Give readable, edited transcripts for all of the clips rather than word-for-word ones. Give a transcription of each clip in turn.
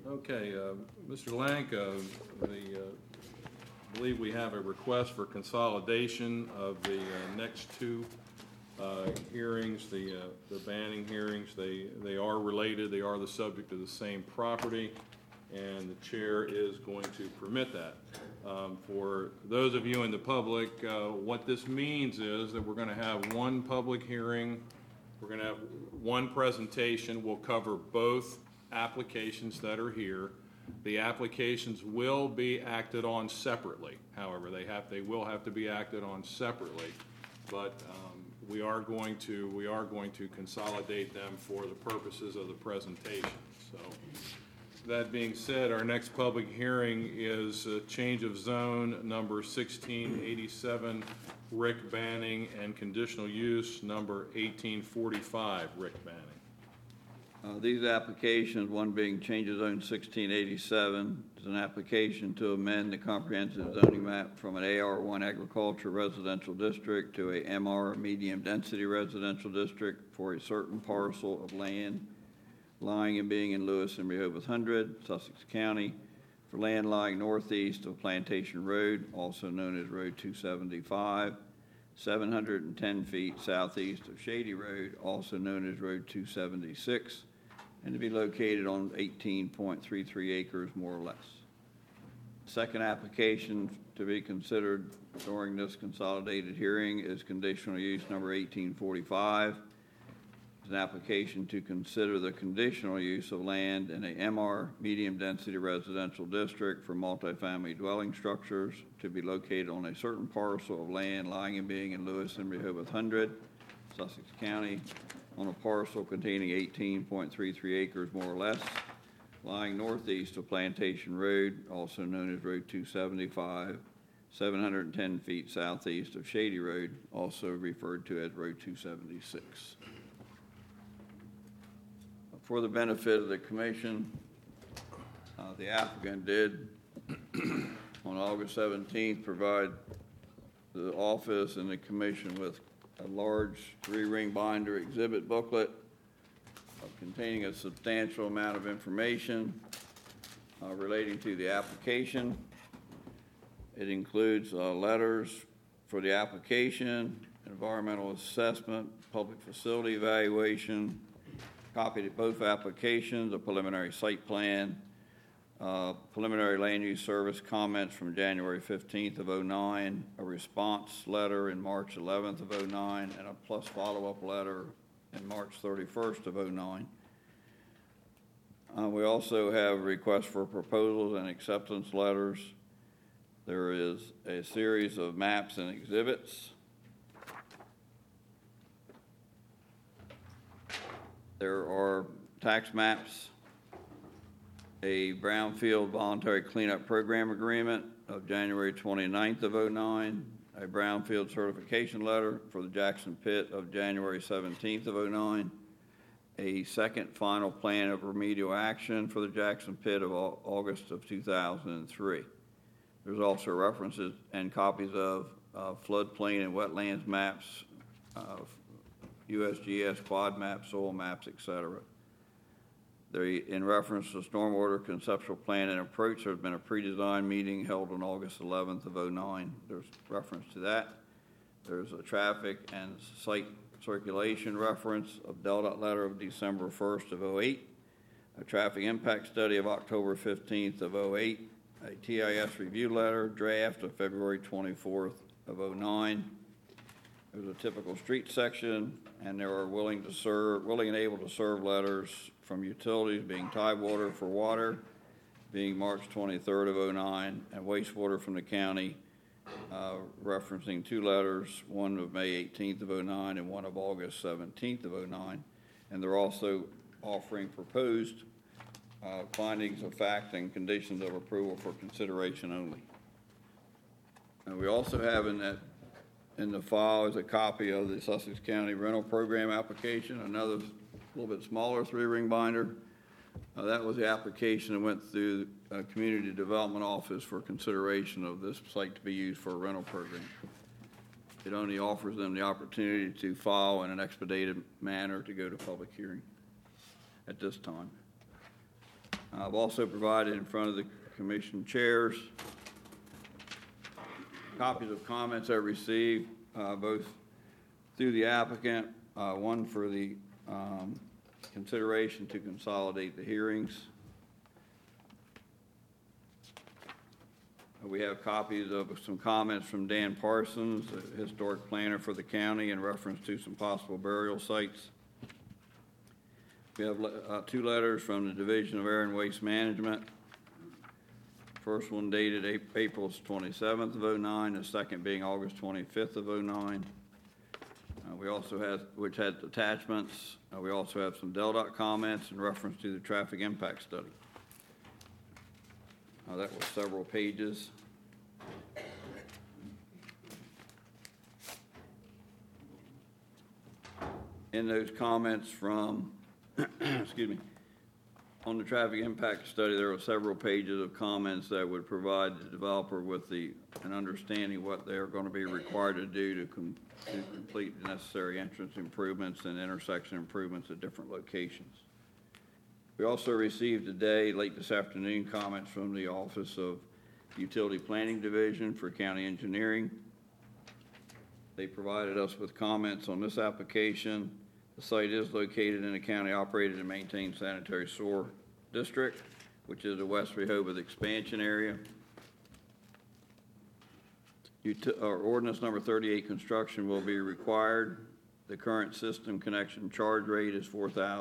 Okay, Mr. Lank, I believe we have a request for consolidation of the next two hearings, the banning hearings. They are related. They are the subject of the same property, and the chair is going to permit that. For those of you in the public, what this means is that we're going to have one public hearing. We're going to have one presentation. We'll cover both applications that are here. The applications will be acted on separately. However, they will have to be acted on separately, but we are going to consolidate them for the purposes of the presentation. So, that being said, our next public hearing is change of zone number 1687, Rick Banning, and conditional use number 1845, Rick Banning. These applications, one being change of zone 1687, is an application to amend the comprehensive zoning map from an AR1 agriculture residential district to a MR medium density residential district for a certain parcel of land lying and being in Lewis and Rehoboth 100, Sussex County, for land lying northeast of Plantation Road, also known as Road 275, 710 feet southeast of Shady Road, also known as Road 276, and to be located on 18.33 acres, more or less. Second application to be considered during this consolidated hearing is conditional use number 1845. It's an application to consider the conditional use of land in a MR medium density residential district for multifamily dwelling structures to be located on a certain parcel of land lying and being in Lewis and Rehoboth 100, Sussex County, on a parcel containing 18.33 acres, more or less, lying northeast of Plantation Road, also known as Road 275, 710 feet southeast of Shady Road, also referred to as Road 276. For the benefit of the commission, the applicant did, on August 17th, provide the office and the commission with a large 3-ring binder exhibit booklet containing a substantial amount of information relating to the application. It includes letters for the application, environmental assessment, public facility evaluation, copy of both applications, a preliminary site plan, preliminary land use service comments from January 15th of 09, a response letter in March 11th of 09, and a plus follow-up letter in March 31st of 09. We also have requests for proposals and acceptance letters. There is a series of maps and exhibits. There are tax maps, a brownfield voluntary cleanup program agreement of January 29th of 09, a brownfield certification letter for the Jackson Pit of January 17th of 09, a second final plan of remedial action for the Jackson Pit of August of 2003. There's also references and copies of floodplain and wetlands maps, USGS quad maps, soil maps, etc. In reference to stormwater conceptual plan and approach, there's been a pre-design meeting held on August 11th of 09. There's reference to that. There's a traffic and site circulation reference of DelDOT letter of December 1st of 08, a traffic impact study of October 15th of 08, a TIS review letter draft of February 24th of 09. There's a typical street section, and there are willing and able to serve letters from utilities, being Tidewater for water, being March 23rd of 09, and wastewater from the county, referencing 2 letters, one of May 18th of 09 and one of August 17th of 09. And they're also offering proposed findings of fact and conditions of approval for consideration only. And we also have in the file is a copy of the Sussex County rental program application, another little bit smaller 3-ring binder. That was the application that went through the Community Development Office for consideration of this site to be used for a rental program. It only offers them the opportunity to file in an expedited manner to go to public hearing at this time. I've also provided in front of the commission chairs copies of comments I received, both through the applicant, one for the consideration to consolidate the hearings. We have copies of some comments from Dan Parsons, the historic planner for the county, in reference to some possible burial sites. We have 2 letters from the Division of Air and Waste Management. First one dated April 27th of 09, the second being August 25th of 09. We also have, which had attachments, we also have some DelDOT comments in reference to the traffic impact study. That was several pages. In those comments from, excuse me, on the traffic impact study, there were several pages of comments that would provide the developer with an understanding what they're going to be required to do to complete the necessary entrance improvements and intersection improvements at different locations. We also received today, late this afternoon, comments from the Office of Utility Planning Division for County Engineering. They provided us with comments on this application. The site is located in a county-operated and maintained sanitary sewer district, which is the West Rehoboth expansion area. Ordinance number 38 construction will be required. The current system connection charge rate is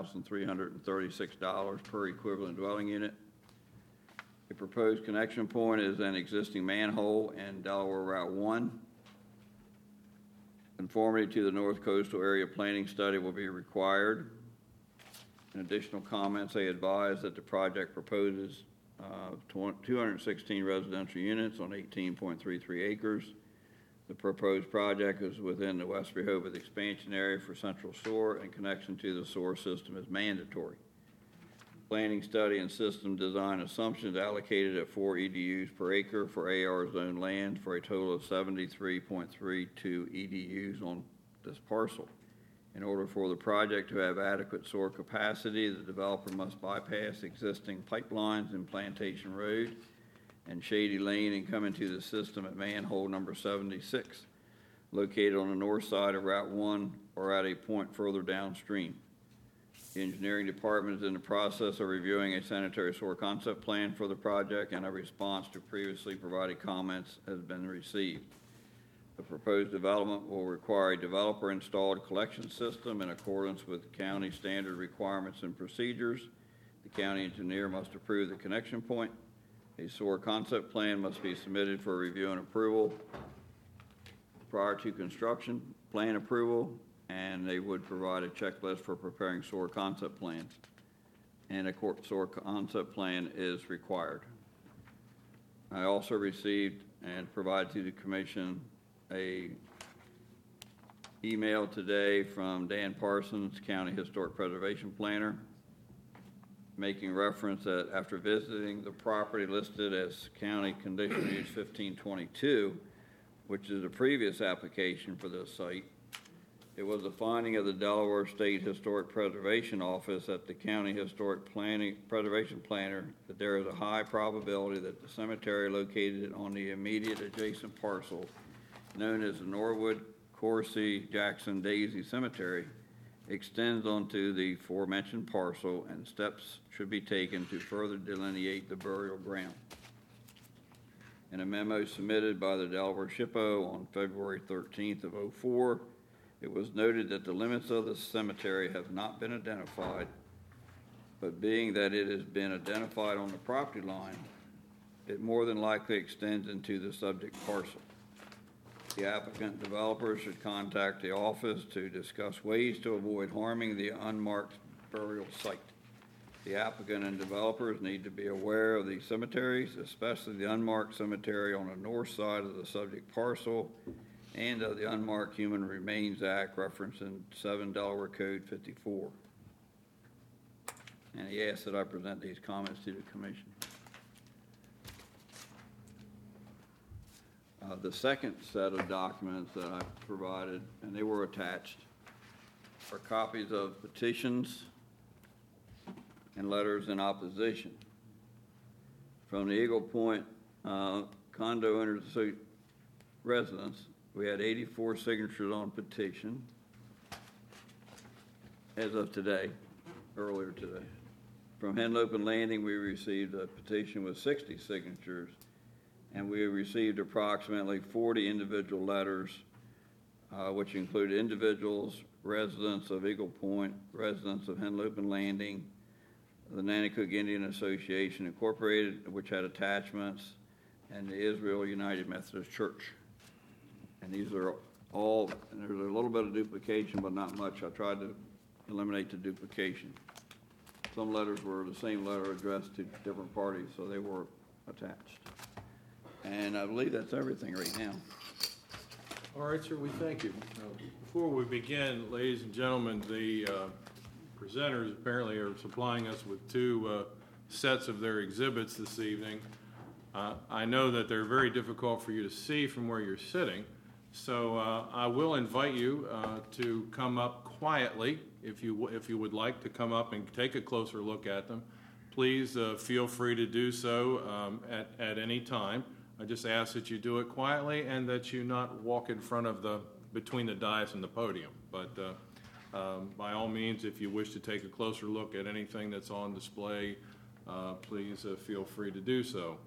$4,336 per equivalent dwelling unit. The proposed connection point is an existing manhole in Delaware Route 1. Conformity to the North Coastal Area Planning Study will be required. In additional comments, they advise that the project proposes 216 residential units on 18.33 acres. The proposed project is within the West Rehoboth expansion area for central sewer, and connection to the sewer system is mandatory. Planning study and system design assumptions allocated at 4 EDUs per acre for AR zone land for a total of 73.32 EDUs on this parcel. In order for the project to have adequate sewer capacity, the developer must bypass existing pipelines in Plantation Road and Shady Lane and come into the system at manhole number 76, located on the north side of Route 1 or at a point further downstream. The engineering department is in the process of reviewing a sanitary sewer concept plan for the project, and a response to previously provided comments has been received. The proposed development will require a developer-installed collection system in accordance with county standard requirements and procedures. The county engineer must approve the connection point. A sewer concept plan must be submitted for review and approval prior to construction plan approval, and they would provide a checklist for preparing sewer concept plans. And a sewer concept plan is required. I also received and provided to the commission a email today from Dan Parsons, County Historic Preservation Planner, making reference that after visiting the property listed as County Conditional Use 1522, which is a previous application for this site, it was a finding of the Delaware State Historic Preservation Office at the County Historic Preservation Planner that there is a high probability that the cemetery located on the immediate adjacent parcel, known as the Norwood, Coursey, Jackson, Daisy Cemetery, extends onto the aforementioned parcel, and steps should be taken to further delineate the burial ground. In a memo submitted by the Delaware SHPO on February 13th of 04, it was noted that the limits of the cemetery have not been identified, but being that it has been identified on the property line, it more than likely extends into the subject parcel. The applicant developer should contact the office to discuss ways to avoid harming the unmarked burial site. The applicant and developers need to be aware of the cemeteries, especially the unmarked cemetery on the north side of the subject parcel, and of the Unmarked Human Remains Act referenced in 7 Delaware Code 54. And he asked that I present these comments to the commission. The second set of documents that I provided, and they were attached, are copies of petitions and letters in opposition. From the Eagle Point condo owners residents, we had 84 signatures on petition as of today, earlier today. From Henlopen Landing, we received a petition with 60 signatures, and we received approximately 40 individual letters, which include individuals, residents of Eagle Point, residents of Henlopen Landing, the Nanticoke Indian Association Incorporated, which had attachments, and the Israel United Methodist Church. And these are all, and there's a little bit of duplication, but not much. I tried to eliminate the duplication. Some letters were the same letter addressed to different parties, so they were attached. And I believe that's everything right now. All right, sir, we thank you. Before we begin, ladies and gentlemen, the presenters apparently are supplying us with two sets of their exhibits this evening. I know that they're very difficult for you to see from where you're sitting, so I will invite you to come up quietly if you would like to come up and take a closer look at them. Please feel free to do so at any time. I just ask that you do it quietly and that you not walk in front of between the dais and the podium. But by all means, if you wish to take a closer look at anything that's on display, please feel free to do so.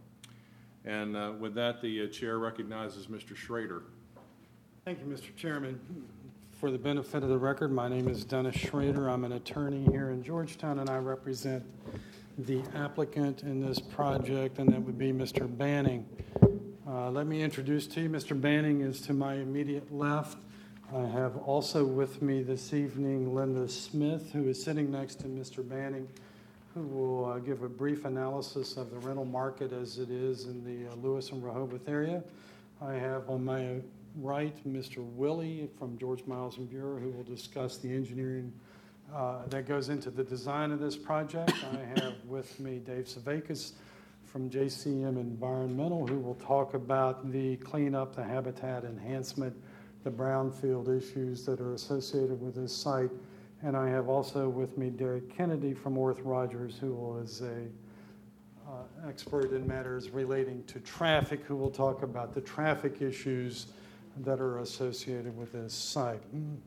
And with that, the chair recognizes Mr. Schrader. Thank you, Mr. Chairman. For the benefit of the record, my name is Dennis Schrader. I'm an attorney here in Georgetown, and I represent the applicant in this project, and that would be Mr. Banning. Let me introduce to you, Mr. Banning is to my immediate left. I have also with me this evening Linda Smith, who is sitting next to Mr. Banning, who will give a brief analysis of the rental market as it is in the Lewis and Rehoboth area. I have on my right Mr. Willie from George Miles and Bureau, who will discuss the engineering that goes into the design of this project. I have with me Dave Savakis from JCM Environmental, who will talk about the cleanup, the habitat enhancement, the brownfield issues that are associated with this site. And I have also with me Derek Kennedy from Orth Rogers, who is a expert in matters relating to traffic, who will talk about the traffic issues that are associated with this site.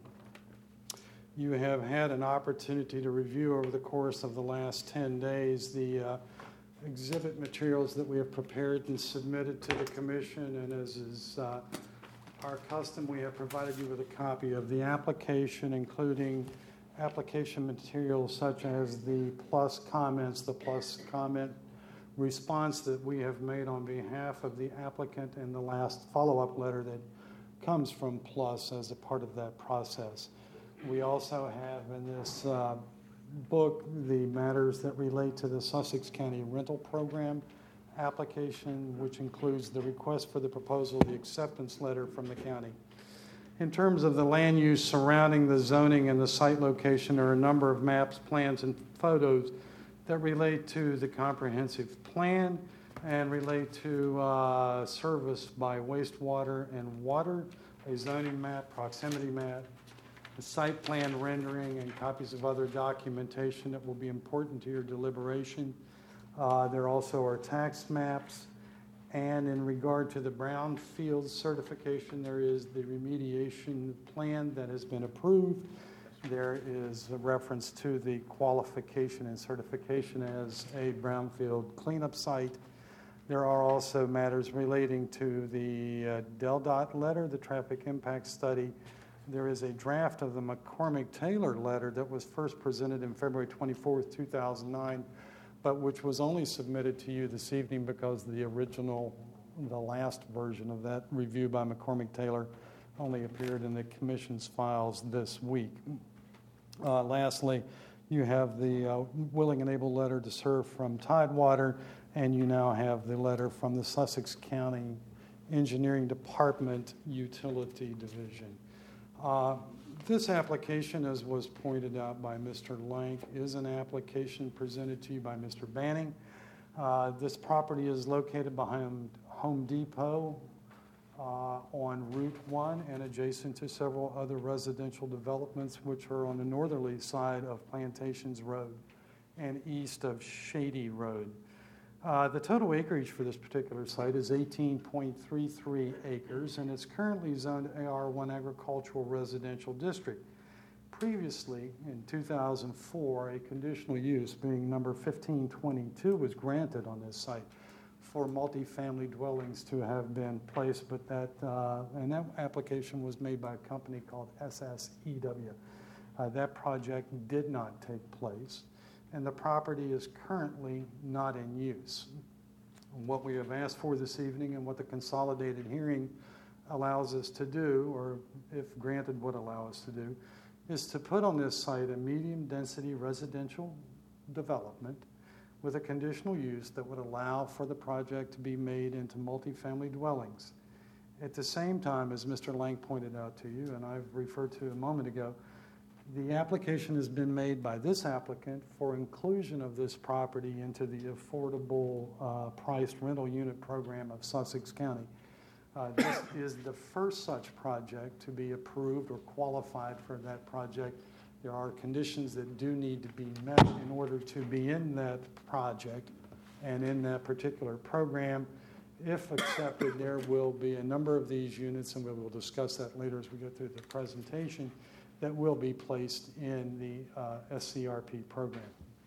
You have had an opportunity to review over the course of the last 10 days the exhibit materials that we have prepared and submitted to the commission, and as is our custom, we have provided you with a copy of the application, including application materials such as the plus comments, the plus comment response that we have made on behalf of the applicant, and the last follow-up letter that comes from Plus as a part of that process. We also have in this book the matters that relate to the Sussex County Rental Program application, which includes the request for the proposal, the acceptance letter from the county. In terms of the land use surrounding the zoning and the site location, there are a number of maps, plans, and photos that relate to the comprehensive plan and relate to service by wastewater and water, a zoning map, proximity map, a site plan rendering, and copies of other documentation that will be important to your deliberation. There also are tax maps, and in regard to the brownfield certification, there is the remediation plan that has been approved. There is a reference to the qualification and certification as a brownfield cleanup site. There are also matters relating to the DelDOT letter, the traffic impact study. There is a draft of the McCormick-Taylor letter that was first presented in February 24th, 2009, but which was only submitted to you this evening because the last version of that review by McCormick-Taylor only appeared in the Commission's files this week. Lastly, you have the willing and able letter to serve from Tidewater, and you now have the letter from the Sussex County Engineering Department Utility Division. This application, as was pointed out by Mr. Lank, is an application presented to you by Mr. Banning. This property is located behind Home Depot on Route 1 and adjacent to several other residential developments which are on the northerly side of Plantations Road and east of Shady Road. The total acreage for this particular site is 18.33 acres, and it's currently zoned AR1 Agricultural Residential District. Previously, in 2004, a conditional use, being number 1522, was granted on this site for multifamily dwellings to have been placed, but that application was made by a company called SSEW. That project did not take place, and the property is currently not in use. What we have asked for this evening and what the consolidated hearing allows us to do, or if granted would allow us to do, is to put on this site a medium-density residential development with a conditional use that would allow for the project to be made into multifamily dwellings. At the same time, as Mr. Lang pointed out to you, and I've referred to a moment ago, the application has been made by this applicant for inclusion of this property into the affordable priced rental unit program of Sussex County. This is the first such project to be approved or qualified for that project. There are conditions that do need to be met in order to be in that project and in that particular program. If accepted, there will be a number of these units, and we will discuss that later as we go through the presentation, that will be placed in the SCRP program.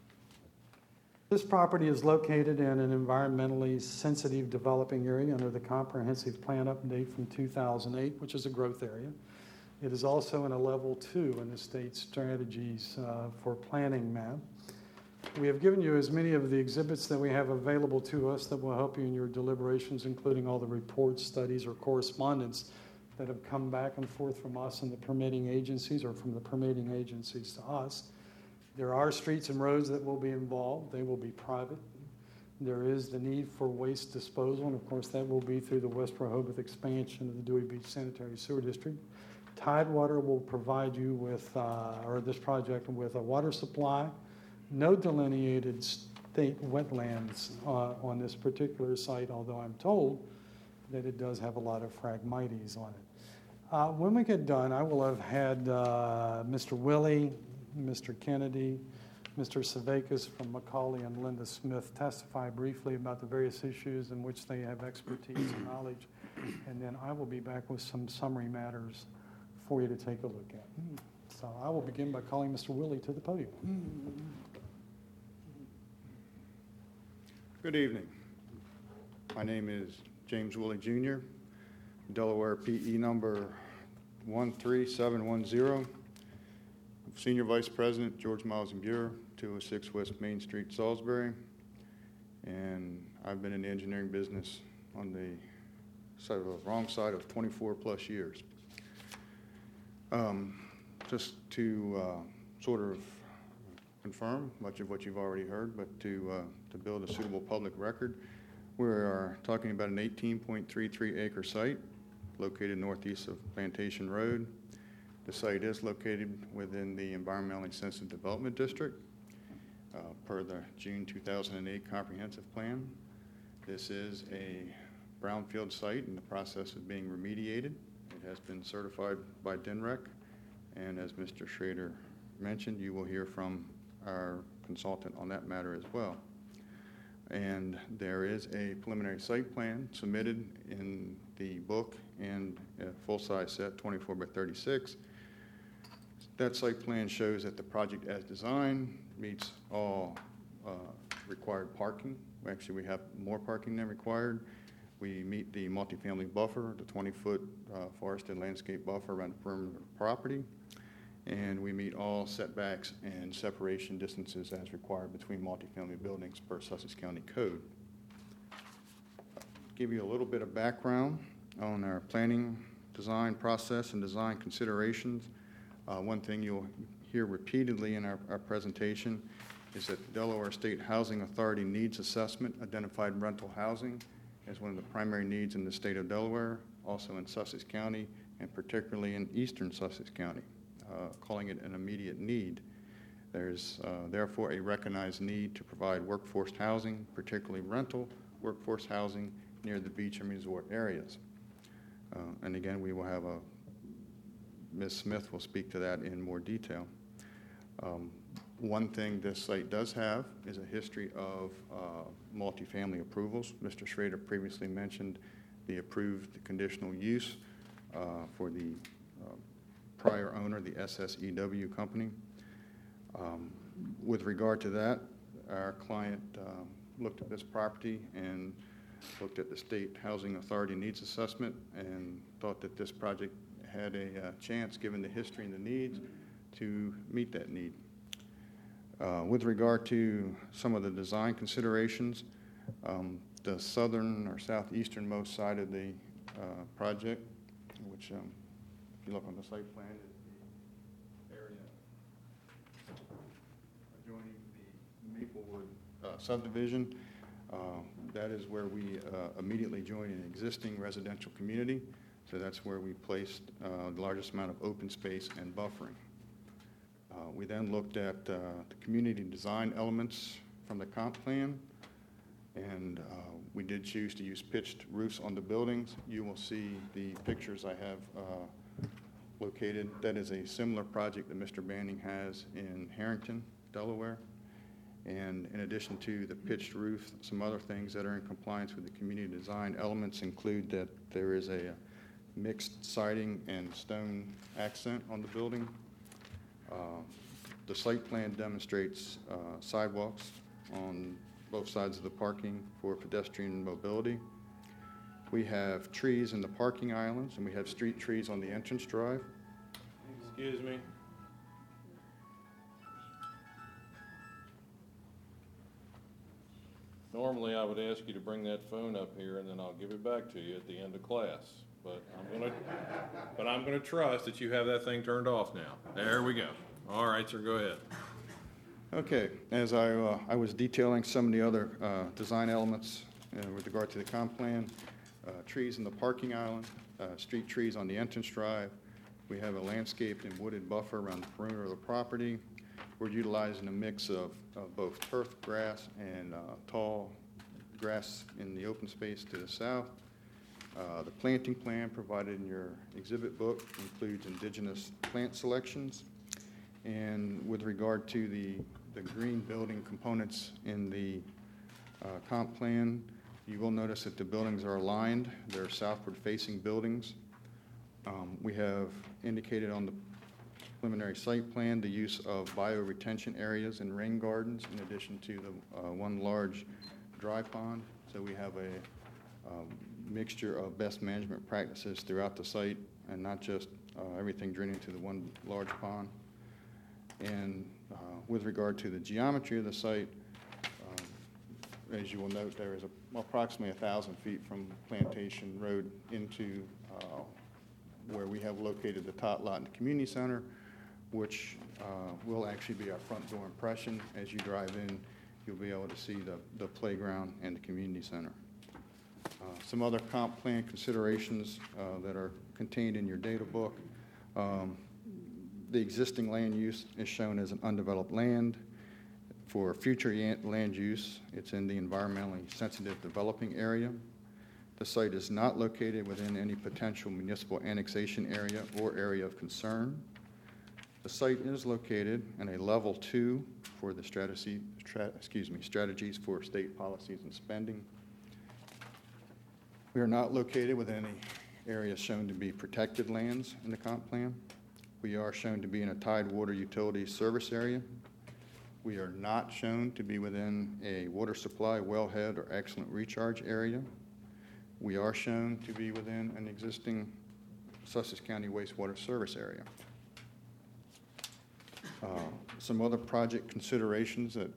This property is located in an environmentally sensitive developing area under the Comprehensive Plan Update from 2008, which is a growth area. It is also in a level 2 in the state strategies for planning map. We have given you as many of the exhibits that we have available to us that will help you in your deliberations, including all the reports, studies, or correspondence that have come back and forth from us and the permitting agencies, or from the permitting agencies to us. There are streets and roads that will be involved. They will be private. There is the need for waste disposal, and of course that will be through the West Rehoboth expansion of the Dewey Beach Sanitary Sewer District. Tidewater will provide you with, or this project, with a water supply. No delineated state wetlands on this particular site, although I'm told that it does have a lot of Phragmites on it. When we get done, I will have had Mr. Willie, Mr. Kennedy, Mr. Savakis from Macaulay, and Linda Smith testify briefly about the various issues in which they have expertise and knowledge, and then I will be back with some summary matters for you to take a look at. So I will begin by calling Mr. Willie to the podium. Good evening. My name is James Willie Jr., Delaware PE number 13710. Senior Vice President, George Miles and Buer, 206 West Main Street, Salisbury. And I've been in the engineering business on the wrong side of 24 plus years. Just to sort of confirm much of what you've already heard, but to build a suitable public record, we are talking about an 18.33 acre site located northeast of Plantation Road. The site is located within the Environmentally Sensitive Development District per the June 2008 Comprehensive Plan. This is a brownfield site in the process of being remediated. It has been certified by DNREC, and as Mr. Schrader mentioned, you will hear from our consultant on that matter as well. And there is a preliminary site plan submitted in the book and a full-size set, 24 by 36. That site plan shows that the project as designed meets all required parking. Actually, we have more parking than required. We meet the multifamily buffer, the 20-foot forested landscape buffer around the perimeter of the property. And we meet all setbacks and separation distances as required between multifamily buildings per Sussex County Code. Give you a little bit of background on our planning, design process, and design considerations. One thing you'll hear repeatedly in our presentation is that the Delaware State Housing Authority Needs Assessment identified rental housing as one of the primary needs in the state of Delaware, also in Sussex County, and particularly in eastern Sussex County, calling it an immediate need. There's therefore a recognized need to provide workforce housing, particularly rental workforce housing, near the beach and resort areas. And again, we will have Ms. Smith will speak to that in more detail. One thing this site does have is a history of multifamily approvals. Mr. Schrader previously mentioned the approved conditional use for the prior owner, the SSEW company. With regard to that, our client looked at this property and looked at the State Housing Authority needs assessment and thought that this project had a chance, given the history and the needs, to meet that need. With regard to some of the design considerations, the southern or southeasternmost side of the project, which if you look on the site plan, is the area adjoining the Maplewood subdivision. That is where we immediately join an existing residential community. So that's where we placed the largest amount of open space and buffering. We then looked at the community design elements from the comp plan, and we did choose to use pitched roofs on the buildings. You will see the pictures I have located. That is a similar project that Mr. Banning has in Harrington, Delaware. And in addition to the pitched roof, some other things that are in compliance with the community design elements include that there is a mixed siding and stone accent on the building. The site plan demonstrates sidewalks on both sides of the parking for pedestrian mobility. We have trees in the parking islands, and we have street trees on the entrance drive. Excuse me. Normally, I would ask you to bring that phone up here, and then I'll give it back to you at the end of class. But I'm gonna trust that you have that thing turned off now. There we go. All right, sir, go ahead. Okay, as I was detailing some of the other design elements with regard to the comp plan, trees in the parking island, street trees on the entrance drive. We have a landscaped and wooded buffer around the perimeter of the property. We're utilizing a mix of both turf grass and tall grass in the open space to the south. The planting plan provided in your exhibit book includes indigenous plant selections. And with regard to the green building components in the comp plan, you will notice that the buildings are aligned. They're southward-facing buildings. We have indicated on the preliminary site plan the use of bioretention areas and rain gardens in addition to the one large dry pond. So we have a mixture of best management practices throughout the site and not just everything draining to the one large pond. And with regard to the geometry of the site, as you will note, there is approximately 1,000 feet from Plantation Road into where we have located the tot lot in the community center, which will actually be our front door impression. As you drive in, you'll be able to see the playground and the community center. Some other comp plan considerations that are contained in your data book. The existing land use is shown as an undeveloped land. For future land use, it's in the environmentally sensitive developing area. The site is not located within any potential municipal annexation area or area of concern. The site is located in a level 2 for the strategies for state policies and spending. We are not located within any areas shown to be protected lands in the comp plan. We are shown to be in a Tidewater utility service area. We are not shown to be within a water supply, wellhead, or excellent recharge area. We are shown to be within an existing Sussex County wastewater service area. Some other project considerations that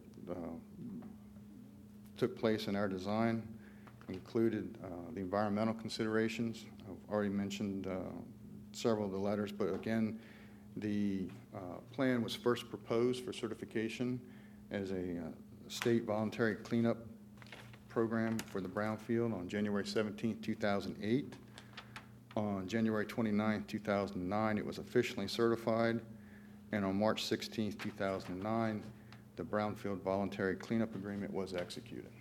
took place in our design included the environmental considerations. I've already mentioned several of the letters, but again, the plan was first proposed for certification as a state voluntary cleanup program for the brownfield on January 17, 2008. On January 29, 2009, it was officially certified, and on March 16, 2009, the brownfield voluntary cleanup agreement was executed.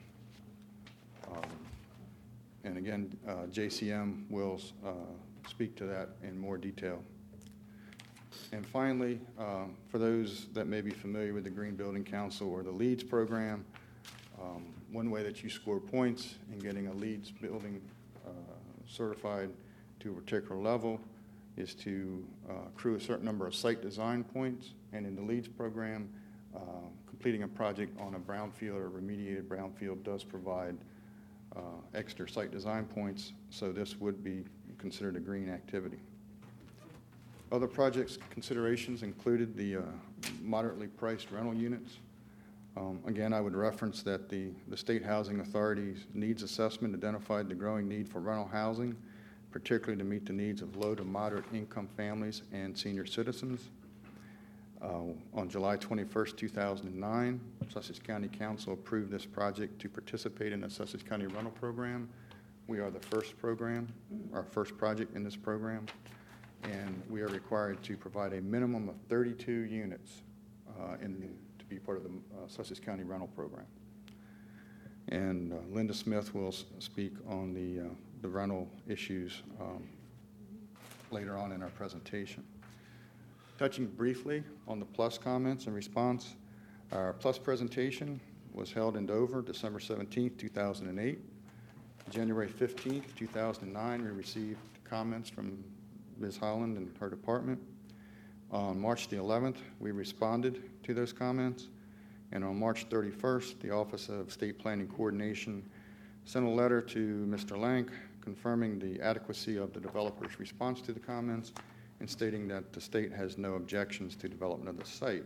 And again, JCM will speak to that in more detail. And finally, for those that may be familiar with the Green Building Council or the LEEDS program, one way that you score points in getting a LEEDS building certified to a particular level is to accrue a certain number of site design points. And in the LEEDS program, completing a project on a brownfield or remediated brownfield does provide extra site design points, so this would be considered a green activity. Other projects considerations included the moderately priced rental units. Again, I would reference that the State Housing Authority's needs assessment identified the growing need for rental housing, particularly to meet the needs of low to moderate income families and senior citizens. On July 21st, 2009, Sussex County Council approved this project to participate in the Sussex County Rental Program. We are the first project in this program, and we are required to provide a minimum of 32 units to be part of the Sussex County Rental Program. And Linda Smith will speak on the rental issues later on in our presentation. Touching briefly on the PLUS comments and response, our PLUS presentation was held in Dover, December 17th, 2008. January 15th, 2009, we received comments from Ms. Holland and her department. On March the 11th, we responded to those comments. And on March 31st, the Office of State Planning Coordination sent a letter to Mr. Lank confirming the adequacy of the developer's response to the comments and stating that the state has no objections to development of the site.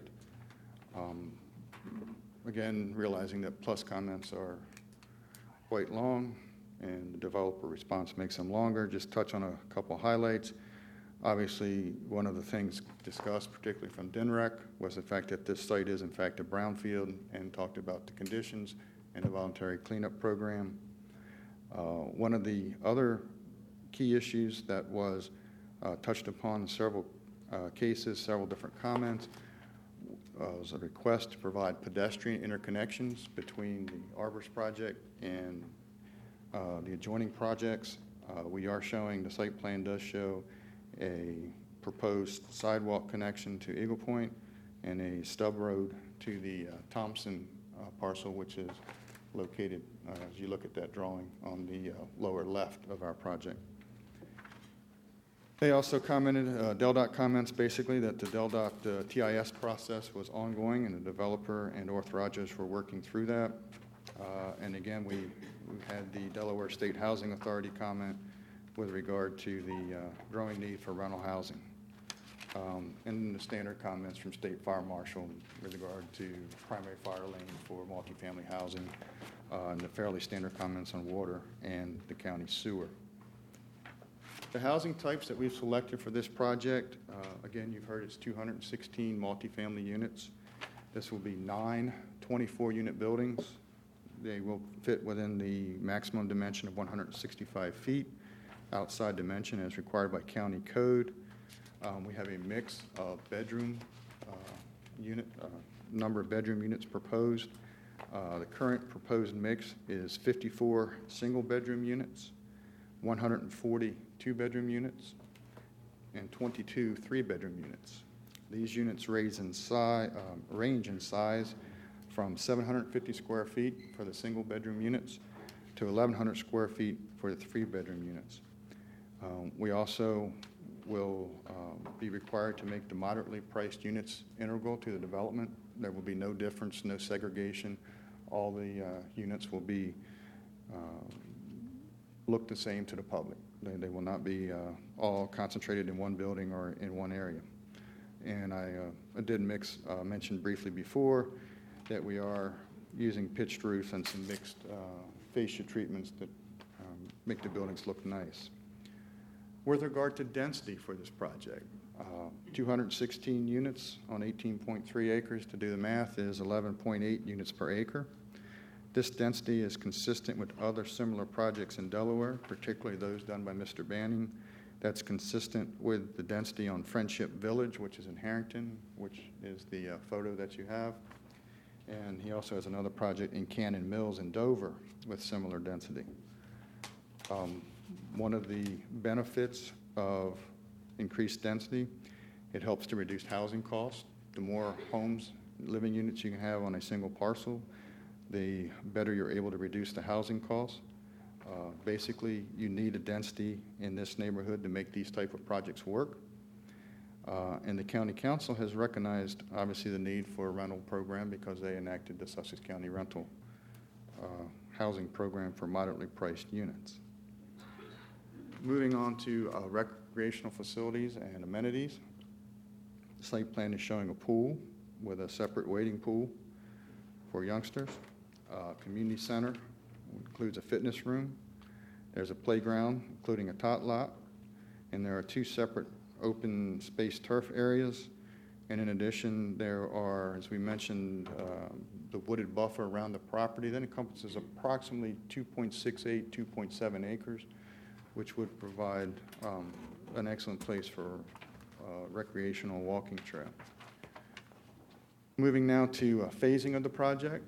Again, realizing that PLUS comments are quite long and the developer response makes them longer, just touch on a couple highlights. Obviously, one of the things discussed, particularly from DNREC, was the fact that this site is in fact a brownfield, and talked about the conditions and the voluntary cleanup program. One of the other key issues that was touched upon in several cases, several different comments, was a request to provide pedestrian interconnections between the Arbors project and the adjoining projects. We are showing, the site plan does show a proposed sidewalk connection to Eagle Point and a stub road to the Thompson parcel, which is located, as you look at that drawing, on the lower left of our project. They also commented, DelDOT comments basically, that the DelDOT TIS process was ongoing and the developer and Orth Rogers were working through that. And again, we had the Delaware State Housing Authority comment with regard to the growing need for rental housing. And the standard comments from State Fire Marshal with regard to primary fire lane for multifamily housing, and the fairly standard comments on water and the county sewer. The housing types that we've selected for this project, again, you've heard it's 216 multifamily units. This will be 9 24-unit buildings. They will fit within the maximum dimension of 165 feet, outside dimension as required by county code. We have a mix of bedroom number of bedroom units proposed. The current proposed mix is 54 single-bedroom units, 140 two-bedroom units, and 22 three-bedroom units. These units range in size from 750 square feet for the single-bedroom units to 1,100 square feet for the three-bedroom units. We also will be required to make the moderately priced units integral to the development. There will be no difference, no segregation. All the units will be look the same to the public. They will not be all concentrated in one building or in one area. And I did mention briefly before that we are using pitched roofs and some mixed fascia treatments that make the buildings look nice. With regard to density for this project, 216 units on 18.3 acres, to do the math, is 11.8 units per acre. This density is consistent with other similar projects in Delaware, particularly those done by Mr. Banning. That's consistent with the density on Friendship Village, which is in Harrington, which is the photo that you have. And he also has another project in Cannon Mills in Dover with similar density. One of the benefits of increased density It helps to reduce housing costs. The more homes, living units you can have on a single parcel, the better you're able to reduce the housing costs. Basically, you need a density in this neighborhood to make these type of projects work. And the county council has recognized, obviously, the need for a rental program because they enacted the Sussex County rental housing program for moderately priced units. Moving on to recreational facilities and amenities. The site plan is showing a pool with a separate wading pool for youngsters. Community center includes a fitness room. There's a playground, including a tot lot, and there are 2 separate open space turf areas. And in addition, there are, as we mentioned, the wooded buffer around the property. That encompasses approximately 2.68, 2.7 acres, which would provide an excellent place for recreational walking trail. Moving now to phasing of the project.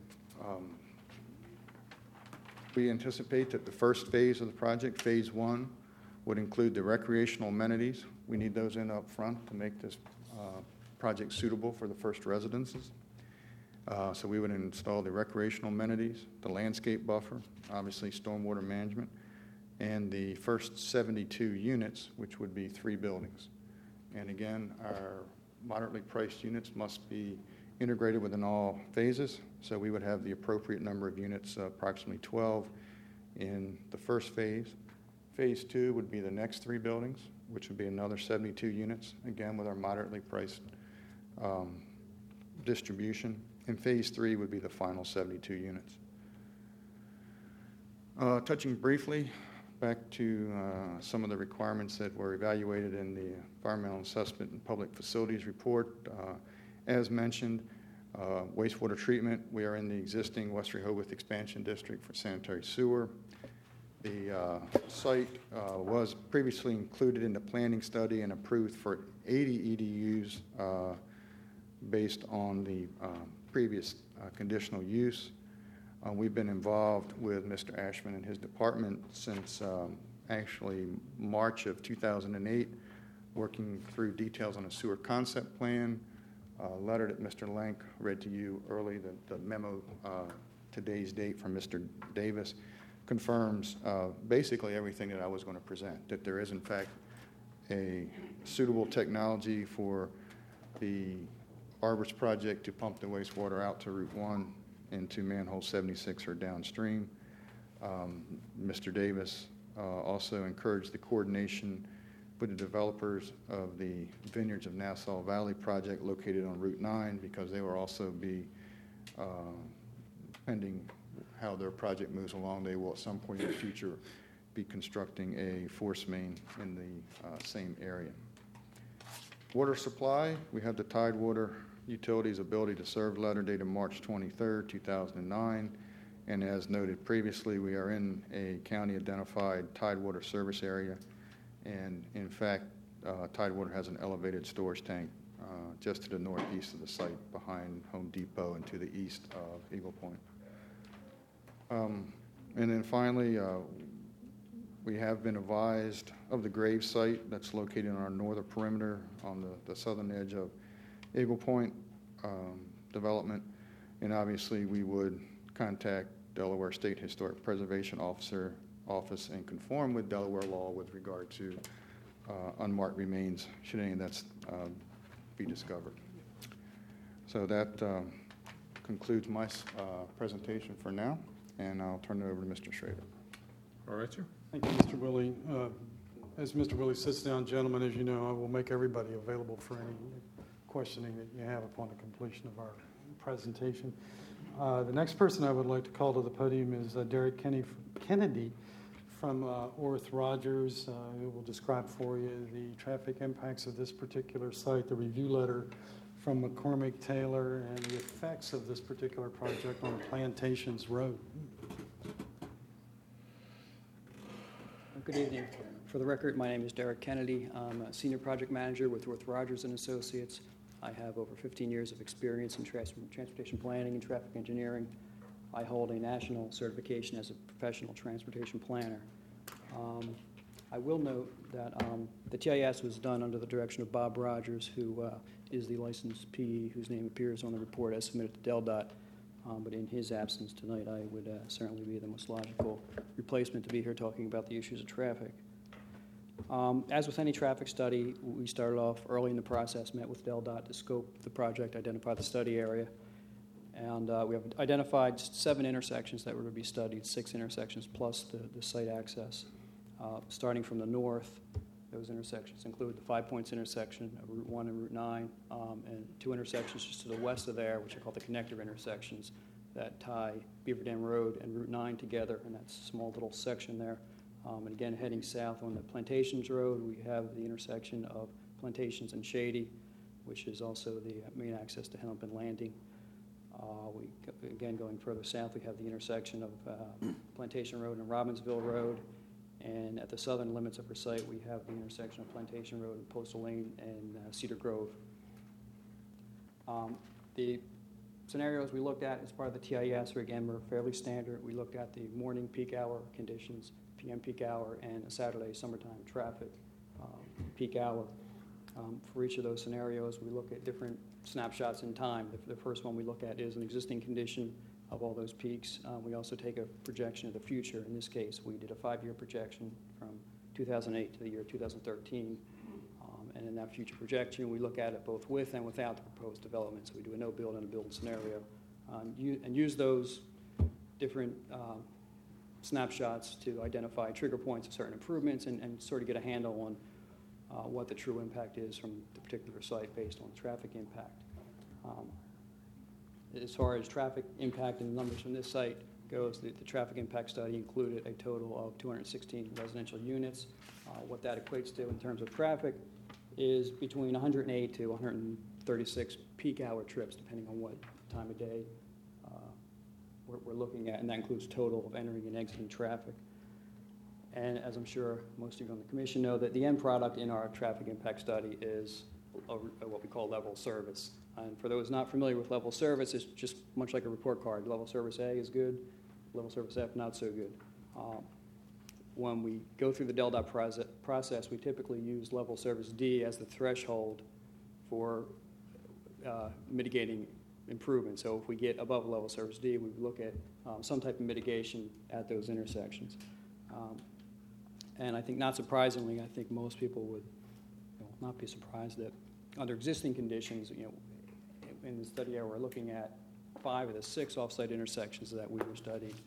We anticipate that the first phase of the project, phase 1, would include the recreational amenities. We need those in up front to make this project suitable for the first residences. So we would install the recreational amenities, the landscape buffer, obviously stormwater management, and the first 72 units, which would be 3 buildings. And again, our moderately priced units must be integrated within all phases, so we would have the appropriate number of units, approximately 12, in the first phase. Phase 2 would be the next 3 buildings, which would be another 72 units, again with our moderately priced distribution. And phase 3 would be the final 72 units. Touching briefly back to some of the requirements that were evaluated in the Environmental Assessment and Public Facilities Report. As mentioned, wastewater treatment, we are in the existing West Rehoboth Expansion District for sanitary sewer. The site was previously included in the planning study and approved for 80 EDUs based on the previous conditional use. We've been involved with Mr. Ashman and his department since actually March of 2008, working through details on a sewer concept plan. Letter that Mr. Lenk read to you early, the memo, today's date from Mr. Davis, confirms basically everything that I was going to present, that there is in fact a suitable technology for the Arbors project to pump the wastewater out to Route 1 into manhole 76 or downstream. Mr. Davis also encouraged the coordination with the developers of the Vineyards of Nassau Valley project located on Route 9 because they will also be, depending how their project moves along, they will at some point in the future be constructing a force main in the same area. Water supply, we have the Tidewater Utilities Ability to Serve letter dated March 23rd, 2009. And as noted previously, we are in a county-identified Tidewater service area. And in fact, Tidewater has an elevated storage tank just to the northeast of the site behind Home Depot and to the east of Eagle Point. And then finally, we have been advised of the grave site that's located on our northern perimeter on the southern edge of Eagle Point development. And obviously, we would contact Delaware State Historic Preservation Office and conform with Delaware law with regard to unmarked remains, should any of that be discovered. So that concludes my presentation for now, and I'll turn it over to Mr. Schrader. All right, sir. Thank you, Mr. Willie. As Mr. Willie sits down, gentlemen, as you know, I will make everybody available for any questioning that you have upon the completion of our presentation. The next person I would like to call to the podium is Derek Kennedy from Orth Rogers, who will describe for you the traffic impacts of this particular site, the review letter from McCormick Taylor, and the effects of this particular project on Plantations Road. Good evening. For the record, my name is Derek Kennedy. I'm a senior project manager with Orth Rogers & Associates. I have over 15 years of experience in transportation planning and traffic engineering. I hold a national certification as a professional transportation planner. I will note that the TIS was done under the direction of Bob Rogers, who is the licensed PE whose name appears on the report as submitted to DelDOT. But in his absence tonight, I would certainly be the most logical replacement to be here talking about the issues of traffic. As with any traffic study, we started off early in the process, met with DelDOT to scope the project, identify the study area. And we have identified 7 intersections that were to be studied, 6 intersections plus the site access. Starting from the north, those intersections include the 5 Points intersection of Route 1 and Route 9, and 2 intersections just to the west of there, which are called the connector intersections, that tie Beaver Dam Road and Route 9 together, and that's a small little section there. And again, heading south on the Plantations Road, we have the intersection of Plantations and Shady, which is also the main access to Hennepin Landing. Again, going further south, we have the intersection of Plantation Road and Robbinsville Road. And at the southern limits of our site, we have the intersection of Plantation Road and Postal Lane and Cedar Grove. The scenarios we looked at as part of the TIS again were fairly standard. We looked at the morning peak hour conditions, PM peak hour, and a Saturday summertime traffic peak hour. For each of those scenarios, we look at different snapshots in time. The first one we look at is an existing condition of all those peaks. We also take a projection of the future. In this case, we did a 5-year projection from 2008 to the year 2013. And in that future projection, we look at it both with and without the proposed development. So we do a no-build and a build scenario. And use those different snapshots to identify trigger points of certain improvements and sort of get a handle on what the true impact is from the particular site based on traffic impact. As far as traffic impact and the numbers from this site goes, the traffic impact study included a total of 216 residential units. What that equates to in terms of traffic is between 108 to 136 peak hour trips, depending on what time of day we're looking at, and that includes total of entering and exiting traffic. And as I'm sure most of you on the commission know, that the end product in our traffic impact study is what we call level service. And for those not familiar with level service, it's just much like a report card. Level service A is good, level service F not so good. When we go through the DelDOT process, we typically use level service D as the threshold for mitigating improvement. So if we get above level service D, we look at some type of mitigation at those intersections. And I think not surprisingly, I think most people would not be surprised that under existing conditions, in the study area we're looking at 5 of the 6 off-site intersections that we were studying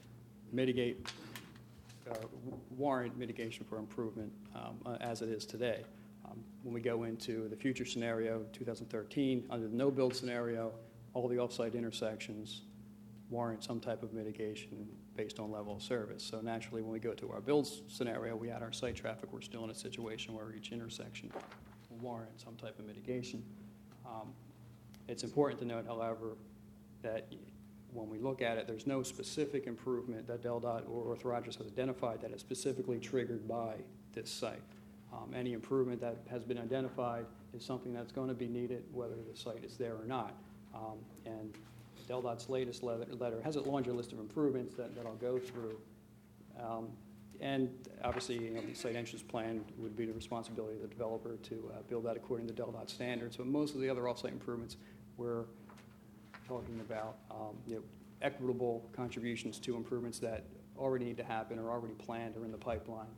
warrant mitigation for improvement as it is today. When we go into the future scenario, 2013, under the no-build scenario, all the off-site intersections warrant some type of mitigation based on level of service. So naturally, when we go to our build scenario, we add our site traffic, we're still in a situation where each intersection will warrant some type of mitigation. It's important to note, however, that when we look at it, there's no specific improvement that DelDOT or North Rogers has identified that is specifically triggered by this site. Any improvement that has been identified is something that's going to be needed whether the site is there or not. And DelDOT's latest letter has a laundry list of improvements that I'll go through. And obviously, the site entrance plan would be the responsibility of the developer to build that according to DelDOT standards. But most of the other off-site improvements, we're talking about equitable contributions to improvements that already need to happen or already planned or in the pipeline.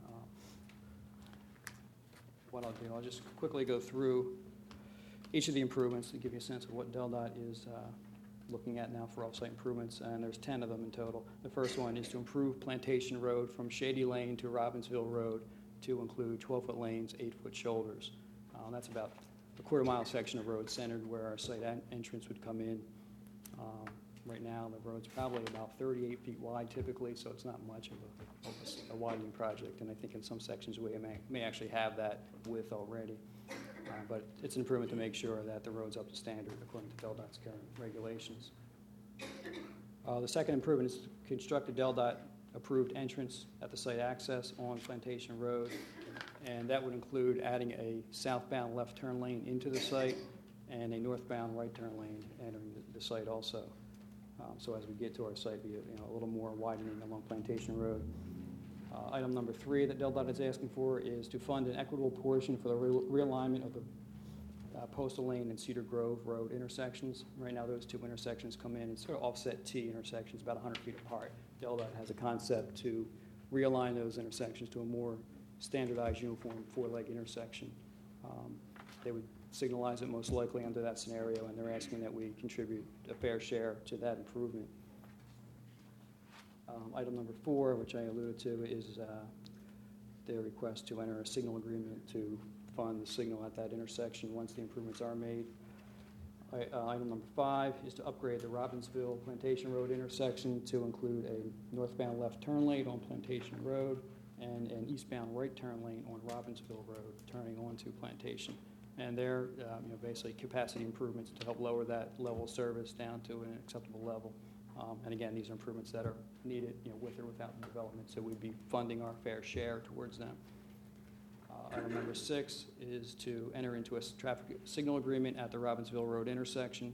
What I'll do, I'll just quickly go through each of the improvements to give you a sense of what DelDOT is looking at now for off-site improvements, and there's 10 of them in total. The first one is to improve Plantation Road from Shady Lane to Robbinsville Road to include 12-foot lanes, 8-foot shoulders. That's about a quarter-mile section of road centered where our site entrance would come in. Right now, the road's probably about 38 feet wide typically, so it's not much of a widening project, and I think in some sections we may actually have that width already. But it's an improvement to make sure that the road's up to standard according to DelDOT's current regulations. The second improvement is to construct a DelDOT-approved entrance at the site access on Plantation Road, and that would include adding a southbound left turn lane into the site and a northbound right turn lane entering the site also. So as we get to our site, be a little more widening along Plantation Road. Item number 3 that DelDOT is asking for is to fund an equitable portion for the realignment of the Postal Lane and Cedar Grove Road intersections. Right now, those two intersections come in sort of offset T intersections, about 100 feet apart. DelDOT has a concept to realign those intersections to a more standardized, uniform four-leg intersection. They would signalize it most likely under that scenario, and they're asking that we contribute a fair share to that improvement. Item number 4, which I alluded to, is their request to enter a signal agreement to fund the signal at that intersection once the improvements are made. Item number 5 is to upgrade the Robbinsville Plantation Road intersection to include a northbound left turn lane on Plantation Road and an eastbound right turn lane on Robbinsville Road, turning onto Plantation. And they're basically capacity improvements to help lower that level of service down to an acceptable level. And again, these are improvements that are needed, with or without the development, so we'd be funding our fair share towards them. Item number 6 is to enter into a traffic signal agreement at the Robbinsville Road intersection.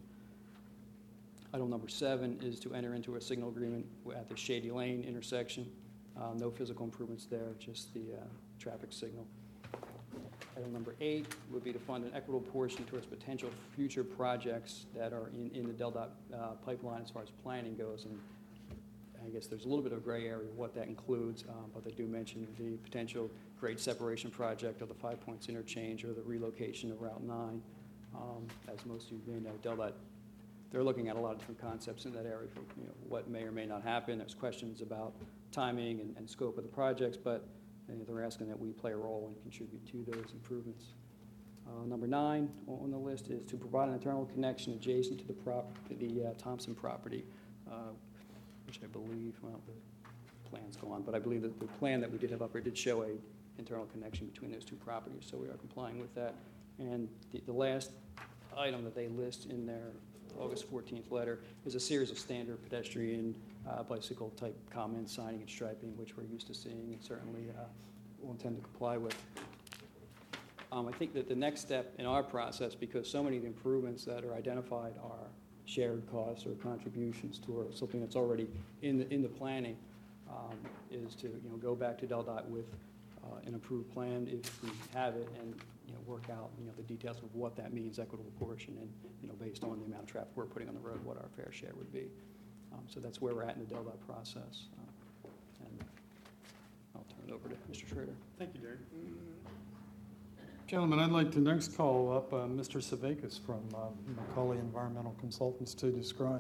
Item number 7 is to enter into a signal agreement at the Shady Lane intersection. No physical improvements there, just the traffic signal. Item number 8 would be to fund an equitable portion towards potential future projects that are in the DelDOT pipeline as far as planning goes. And I guess there's a little bit of gray area of what that includes, but they do mention the potential grade separation project of the 5 Points interchange or the relocation of Route 9. As most of you may know, DelDOT, they're looking at a lot of different concepts in that area for what may or may not happen. There's questions about timing and scope of the projects, but they're asking that we play a role and contribute to those improvements. Number 9 on the list is to provide an internal connection adjacent to the Thompson property, which I believe, well, the plan's gone, but I believe that the plan that we did have up here did show a internal connection between those two properties, so we are complying with that. And the last item that they list in their August 14th letter is a series of standard pedestrian bicycle type comments, signing and striping, which we're used to seeing and certainly will intend to comply with. I think that the next step in our process, because so many of the improvements that are identified are shared costs or contributions to something that's already in the planning, is to go back to DelDOT with an approved plan if we have it, and work out the details of what that means, equitable portion, and based on the amount of traffic we're putting on the road, what our fair share would be. So that's where we're at in the DelDOT process. And I'll turn it over to Mr. Schrader. Thank you, Derek. Gentlemen, I'd like to next call up Mr. Savakis from Macaulay Environmental Consultants to describe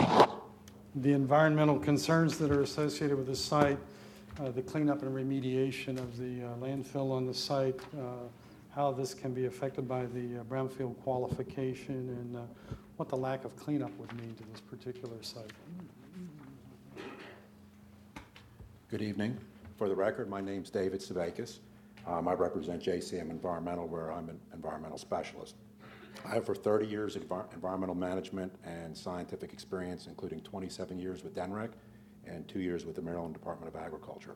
the environmental concerns that are associated with the site, the cleanup and remediation of the landfill on the site, how this can be affected by the brownfield qualification, and what the lack of cleanup would mean to this particular site. Good evening. For the record, my name's David Savakis. I represent JCM Environmental, where I'm an environmental specialist. I have for 30 years of environmental management and scientific experience, including 27 years with DENREC and 2 years with the Maryland Department of Agriculture.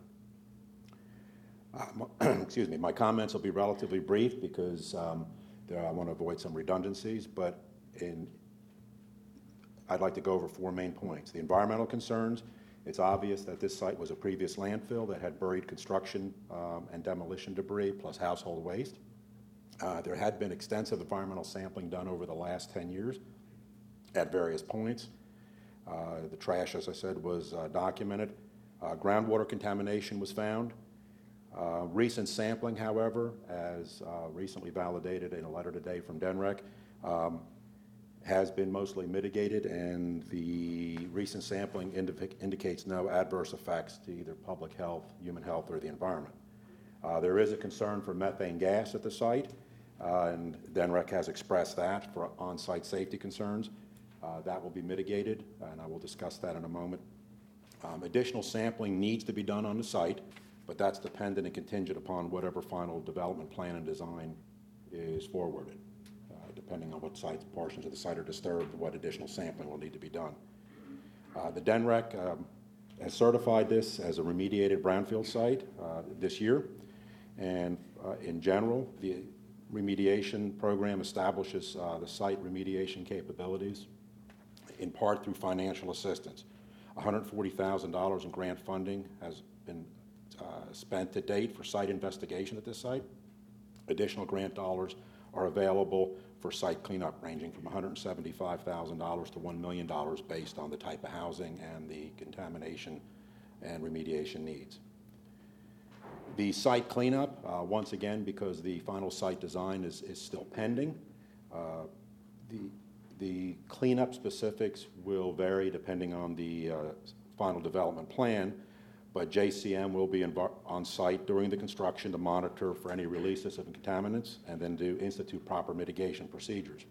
Excuse me, my comments will be relatively brief because I want to avoid some redundancies, but I'd like to go over 4 main points. The environmental concerns. It's obvious that this site was a previous landfill that had buried construction and demolition debris plus household waste. There had been extensive environmental sampling done over the last 10 years at various points. The trash, as I said, was documented. Groundwater contamination was found. Recent sampling, however, as recently validated in a letter today from DENREC, has been mostly mitigated, and the recent sampling indicates no adverse effects to either public health, human health, or the environment. There is a concern for methane gas at the site, and DENREC has expressed that for on-site safety concerns. That will be mitigated, and I will discuss that in a moment. Additional sampling needs to be done on the site, but that's dependent and contingent upon whatever final development plan and design is forwarded. Depending on what portions of the site are disturbed, what additional sampling will need to be done. The DENREC has certified this as a remediated brownfield site this year, and in general, the remediation program establishes the site remediation capabilities in part through financial assistance. $140,000 in grant funding has been spent to date for site investigation at this site. Additional grant dollars are available for site cleanup, ranging from $175,000 to $1 million based on the type of housing and the contamination and remediation needs. The site cleanup, once again, because the final site design is still pending, the cleanup specifics will vary depending on the final development plan, but JCM will be on site during the construction to monitor for any releases of contaminants and then to institute proper mitigation procedures.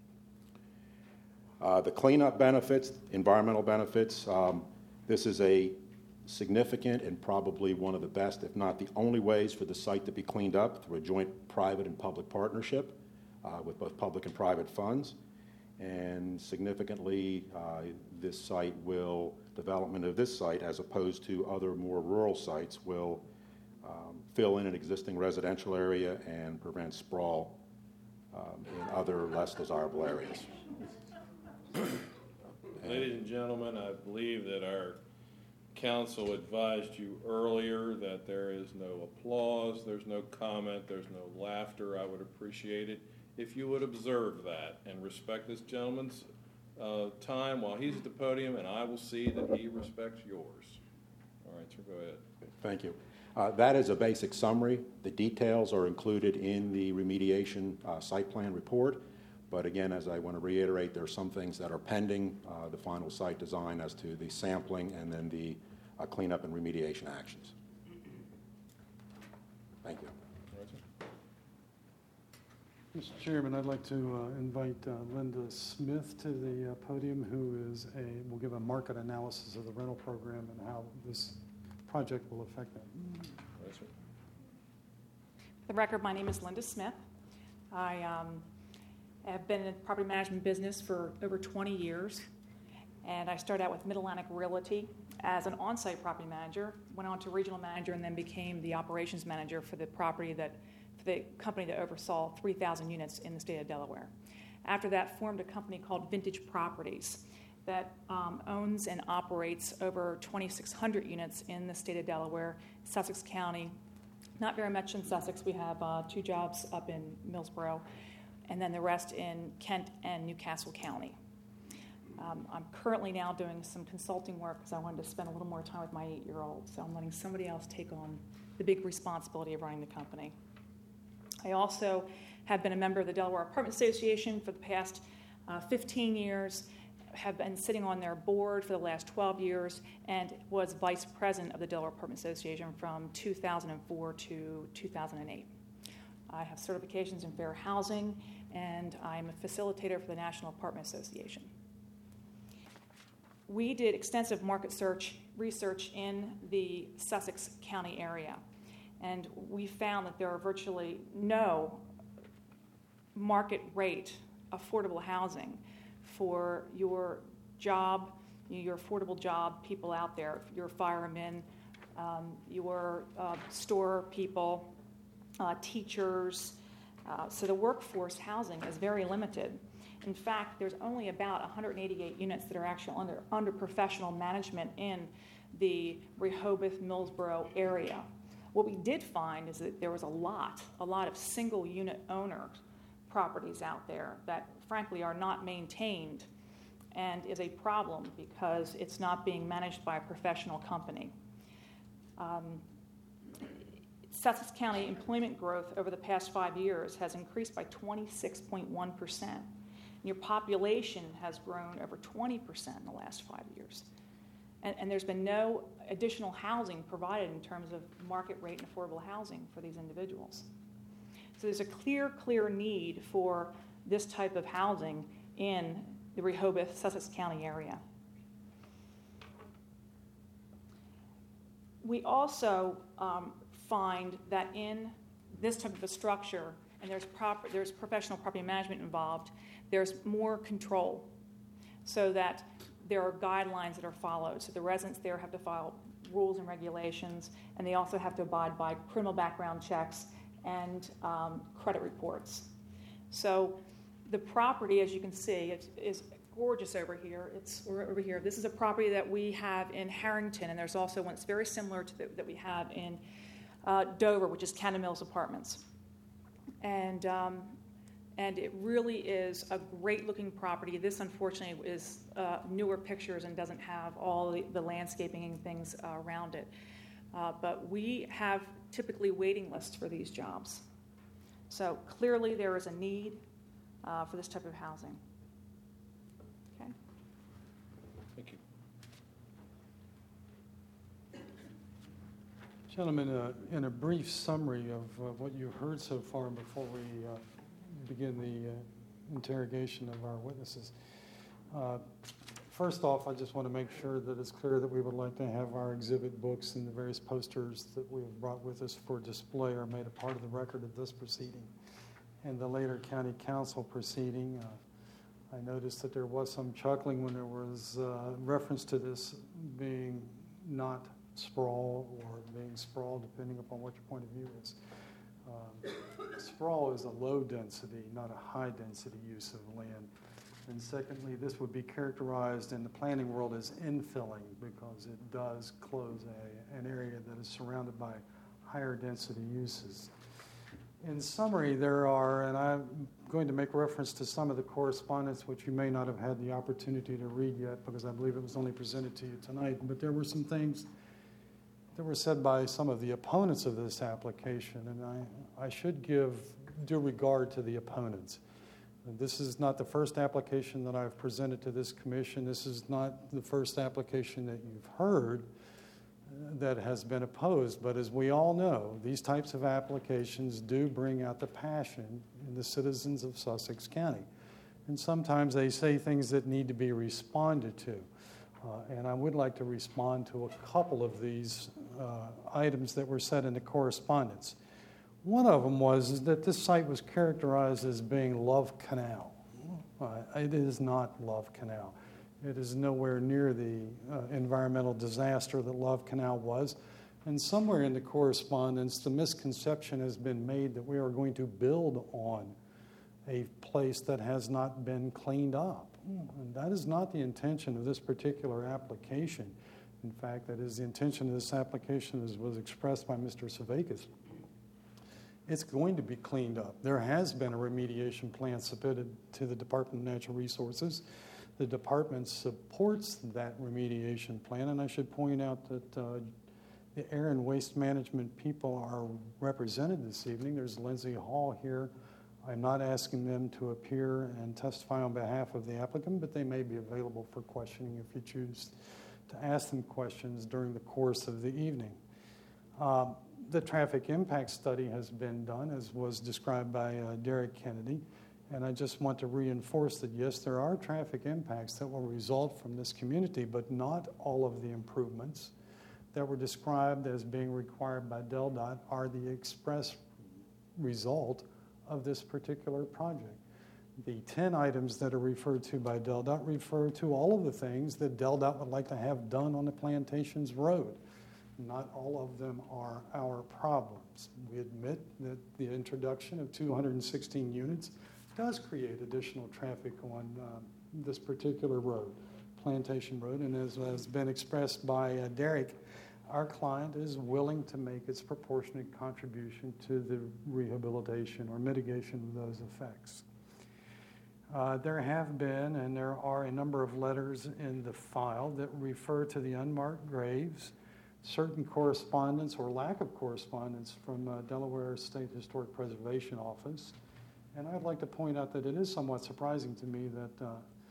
The cleanup benefits, environmental benefits, this is a significant and probably one of the best, if not the only ways for the site to be cleaned up through a joint private and public partnership with both public and private funds. And significantly, development of this site, as opposed to other more rural sites, will fill in an existing residential area and prevent sprawl in other less desirable areas. Ladies and gentlemen, I believe that our council advised you earlier that there is no applause, there's no comment, there's no laughter. I would appreciate it if you would observe that and respect this gentleman's time while he's at the podium, and I will see that he respects yours. All right, sir, go ahead. Thank you. That is a basic summary. The details are included in the remediation site plan report. But again, as I want to reiterate, there are some things that are pending the final site design as to the sampling and then the cleanup and remediation actions. Thank you. Mr. Chairman, I'd like to invite Linda Smith to the podium, who will give a market analysis of the rental program and how this project will affect that. Yes, sir. For the record, my name is Linda Smith. I have been in the property management business for over 20 years, and I started out with Mid-Atlantic Realty as an on-site property manager, went on to regional manager, and then became the operations manager for the company that oversaw 3,000 units in the state of Delaware. After that, formed a company called Vintage Properties that owns and operates over 2,600 units in the state of Delaware, Sussex County. Not very much in Sussex. We have 2 jobs up in Millsboro, and then the rest in Kent and Newcastle County. I'm currently now doing some consulting work because I wanted to spend a little more time with my 8-year-old, so I'm letting somebody else take on the big responsibility of running the company. I also have been a member of the Delaware Apartment Association for the past 15 years, have been sitting on their board for the last 12 years, and was vice president of the Delaware Apartment Association from 2004 to 2008. I have certifications in fair housing, and I'm a facilitator for the National Apartment Association. We did extensive market research in the Sussex County area, and we found that there are virtually no market rate affordable housing for your job, your affordable job people out there, your firemen, your store people, teachers. So the workforce housing is very limited. In fact, there's only about 188 units that are actually under professional management in the Rehoboth-Millsboro area. What we did find is that there was a lot of single-unit owner properties out there that, frankly, are not maintained and is a problem because it's not being managed by a professional company. Sussex County employment growth over the past 5 years has increased by 26.1%. Your population has grown over 20% in the last 5 years. And there's been no additional housing provided in terms of market rate and affordable housing for these individuals. So there's a clear need for this type of housing in the Rehoboth, Sussex County area. We also find that in this type of a structure, and there's professional property management involved, there's more control so that there are guidelines that are followed. So the residents there have to follow rules and regulations, and they also have to abide by criminal background checks and credit reports. So the property, as you can see, is gorgeous over here. We're over here. This is a property that we have in Harrington, and there's also one that's very similar to that we have in Dover, which is Cannon Mills Apartments. And it really is a great-looking property. This, unfortunately, is newer pictures and doesn't have all the landscaping and things around it. But we have typically waiting lists for these jobs. So clearly there is a need for this type of housing. Okay. Thank you. Gentlemen, in a brief summary of what you've heard so far before we begin the interrogation of our witnesses. First off, I just want to make sure that it's clear that we would like to have our exhibit books and the various posters that we have brought with us for display are made a part of the record of this proceeding. And the later county council proceeding, I noticed that there was some chuckling when there was reference to this being not sprawl or being sprawl, depending upon what your point of view is. Sprawl is a low density, not a high density use of land. And secondly, this would be characterized in the planning world as infilling because it does close an area that is surrounded by higher density uses. In summary, there are, and I'm going to make reference to some of the correspondence which you may not have had the opportunity to read yet because I believe it was only presented to you tonight, but there were some things that were said by some of the opponents of this application, and I should give due regard to the opponents. This is not the first application that I've presented to this commission. This is not the first application that you've heard that has been opposed, but as we all know, these types of applications do bring out the passion in the citizens of Sussex County. And sometimes they say things that need to be responded to. And I would like to respond to a couple of these items that were said in the correspondence. One of them was that this site was characterized as being Love Canal. It is not Love Canal. It is nowhere near the environmental disaster that Love Canal was. And somewhere in the correspondence, the misconception has been made that we are going to build on a place that has not been cleaned up. And that is not the intention of this particular application. In fact, that is the intention of this application as was expressed by Mr. Savakis. It's going to be cleaned up. There has been a remediation plan submitted to the Department of Natural Resources. The department supports that remediation plan, and I should point out that the air and waste management people are represented this evening. There's Lindsay Hall here. I'm not asking them to appear and testify on behalf of the applicant, but they may be available for questioning if you choose to ask them questions during the course of the evening. The traffic impact study has been done, as was described by Derek Kennedy, and I just want to reinforce that, yes, there are traffic impacts that will result from this community, but not all of the improvements that were described as being required by DelDOT are the express result of this particular project. The 10 items that are referred to by DelDOT refer to all of the things that DelDOT would like to have done on the Plantations Road. Not all of them are our problems. We admit that the introduction of 216 units does create additional traffic on this particular road, Plantation Road, and as has been expressed by Derek, our client is willing to make its proportionate contribution to the rehabilitation or mitigation of those effects. There have been and there are a number of letters in the file that refer to the unmarked graves, certain correspondence or lack of correspondence from Delaware State Historic Preservation Office. And I'd like to point out that it is somewhat surprising to me that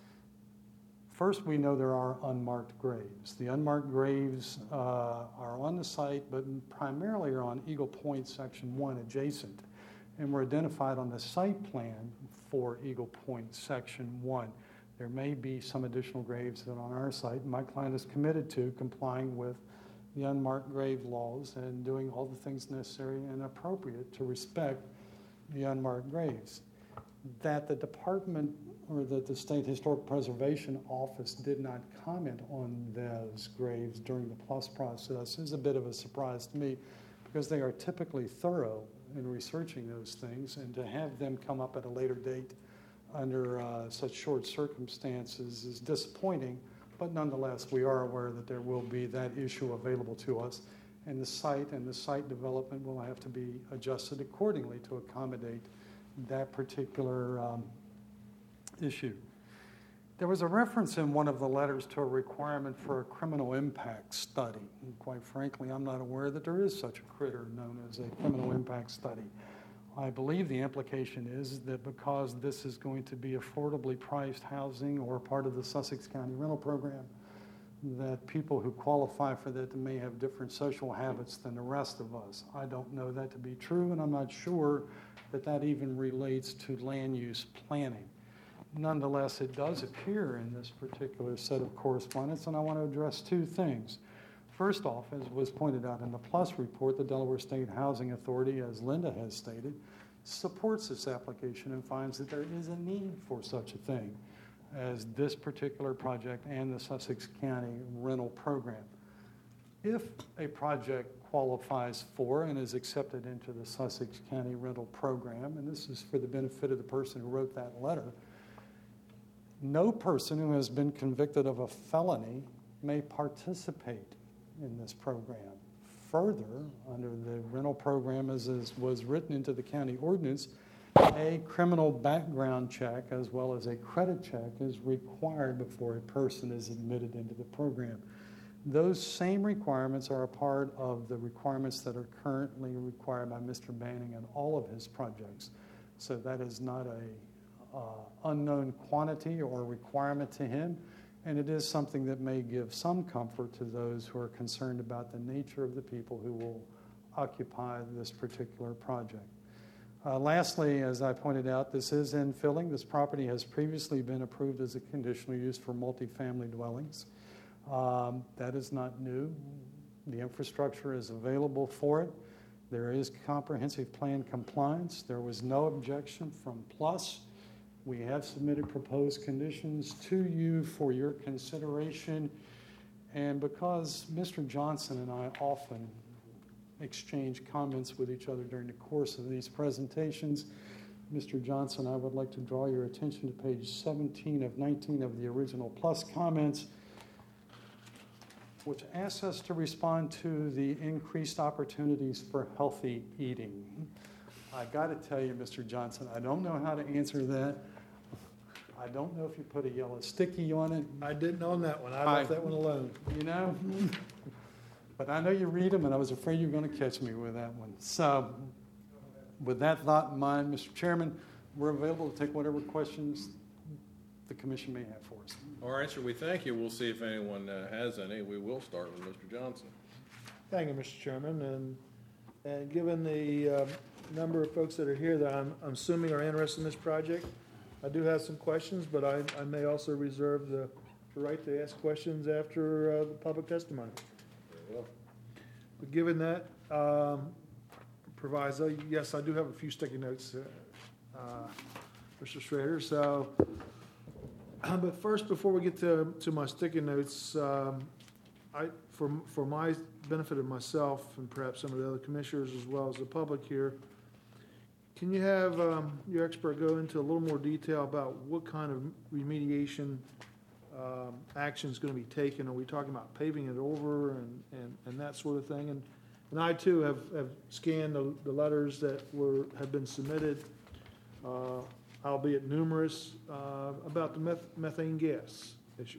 first we know there are unmarked graves. The unmarked graves are on the site, but primarily are on Eagle Point Section 1 adjacent, and were identified on the site plan for Eagle Point Section 1. There may be some additional graves that are on our site, and my client is committed to complying with the unmarked grave laws and doing all the things necessary and appropriate to respect the unmarked graves. That the department or that the State Historic Preservation Office did not comment on those graves during the PLUS process is a bit of a surprise to me because they are typically thorough in researching those things, and to have them come up at a later date under such short circumstances is disappointing, but nonetheless, we are aware that there will be that issue available to us, and the site development will have to be adjusted accordingly to accommodate that particular issue. There was a reference in one of the letters to a requirement for a criminal impact study. And quite frankly, I'm not aware that there is such a critter known as a criminal impact study. I believe the implication is that because this is going to be affordably priced housing or part of the Sussex County rental program, that people who qualify for that may have different social habits than the rest of us. I don't know that to be true, and I'm not sure that that even relates to land use planning. Nonetheless, it does appear in this particular set of correspondence, and I want to address two things. First off, as was pointed out in the PLUS report, the Delaware State Housing Authority, as Linda has stated, supports this application and finds that there is a need for such a thing as this particular project and the Sussex County rental program. If a project qualifies for and is accepted into the Sussex County rental program, and this is for the benefit of the person who wrote that letter, no person who has been convicted of a felony may participate in this program. Further, under the rental program as was written into the county ordinance, a criminal background check as well as a credit check is required before a person is admitted into the program. Those same requirements are a part of the requirements that are currently required by Mr. Banning in all of his projects. So that is not a unknown quantity or requirement to him, and it is something that may give some comfort to those who are concerned about the nature of the people who will occupy this particular project. Lastly, as I pointed out, this is infilling. This property has previously been approved as a conditional use for multifamily dwellings. That is not new. The infrastructure is available for it. There is comprehensive plan compliance. There was no objection from PLUS. We have submitted proposed conditions to you for your consideration. And because Mr. Johnson and I often exchange comments with each other during the course of these presentations, Mr. Johnson, I would like to draw your attention to page 17 of 19 of the original PLUS comments, which asks us to respond to the increased opportunities for healthy eating. I got to tell you, Mr. Johnson, I don't know how to answer that. I don't know if you put a yellow sticky on it. I didn't on that one. I left that one alone. You know? But I know you read them, and I was afraid you were going to catch me with that one. So with that thought in mind, Mr. Chairman, we're available to take whatever questions the commission may have for us. All right, sir, we thank you. We'll see if anyone has any. We will start with Mr. Johnson. Thank you, Mr. Chairman. And given the number of folks that are here that I'm assuming are interested in this project, I do have some questions, but I may also reserve the right to ask questions after the public testimony. Very well. But given that proviso, yes, I do have a few sticky notes, Mr. Schrader. So, but first, before we get to my sticky notes, for my benefit of myself and perhaps some of the other commissioners as well as the public here, can you have your expert go into a little more detail about what kind of remediation action is going to be taken? Are we talking about paving it over and that sort of thing? And I too have scanned the letters that have been submitted, albeit numerous, about the methane gas issue.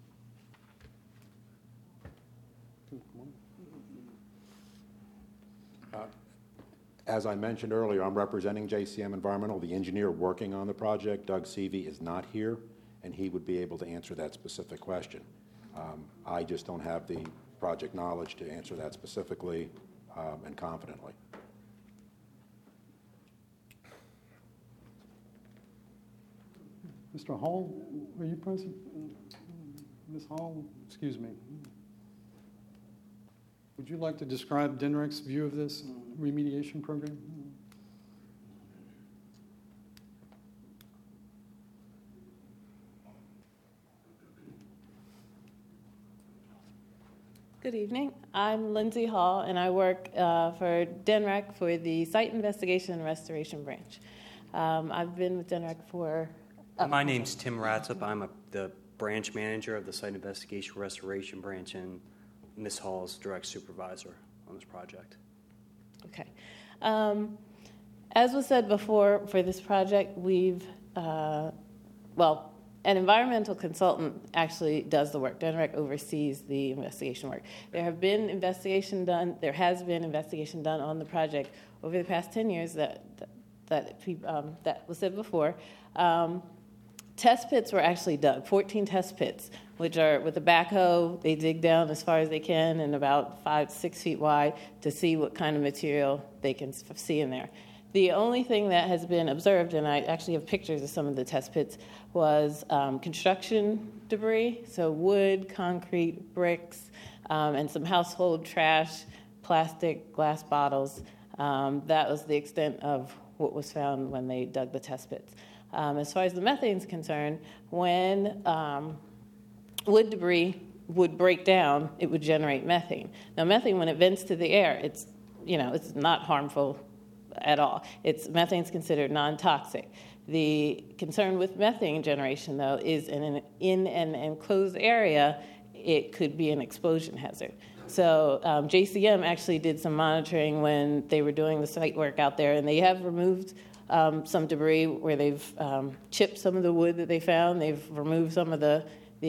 As I mentioned earlier, I'm representing JCM Environmental. The engineer working on the project, Doug Seavey, is not here, and he would be able to answer that specific question. I just don't have the project knowledge to answer that specifically and confidently. Mr. Hall, are you present? Ms. Hall, excuse me. Would you like to describe DNREC's view of this remediation program? Good evening. I'm Lindsay Hall, and I work for DNREC for the Site Investigation and Restoration Branch. I've been with DNREC for My name's Tim Ratsup. I'm the branch manager of the Site Investigation Restoration Branch and Ms. Hall's direct supervisor on this project. Okay. As was said before, for this project, we've, an environmental consultant actually does the work. DENREC oversees the investigation work. There has been investigation done on the project over the past 10 years that was said before. Test pits were actually dug, 14 test pits, which are with a backhoe. They dig down as far as they can and about 5 to 6 feet wide to see what kind of material they can see in there. The only thing that has been observed, and I actually have pictures of some of the test pits, was construction debris, so wood, concrete, bricks, and some household trash, plastic, glass bottles. That was the extent of what was found when they dug the test pits. As far as the methane is concerned, when wood debris would break down, it would generate methane. Now, methane, when it vents to the air, it's not harmful at all. Methane is considered non-toxic. The concern with methane generation, though, is in an enclosed area, it could be an explosion hazard. So JCM actually did some monitoring when they were doing the site work out there, and they have removed some debris where they've chipped some of the wood that they found. They've removed some of the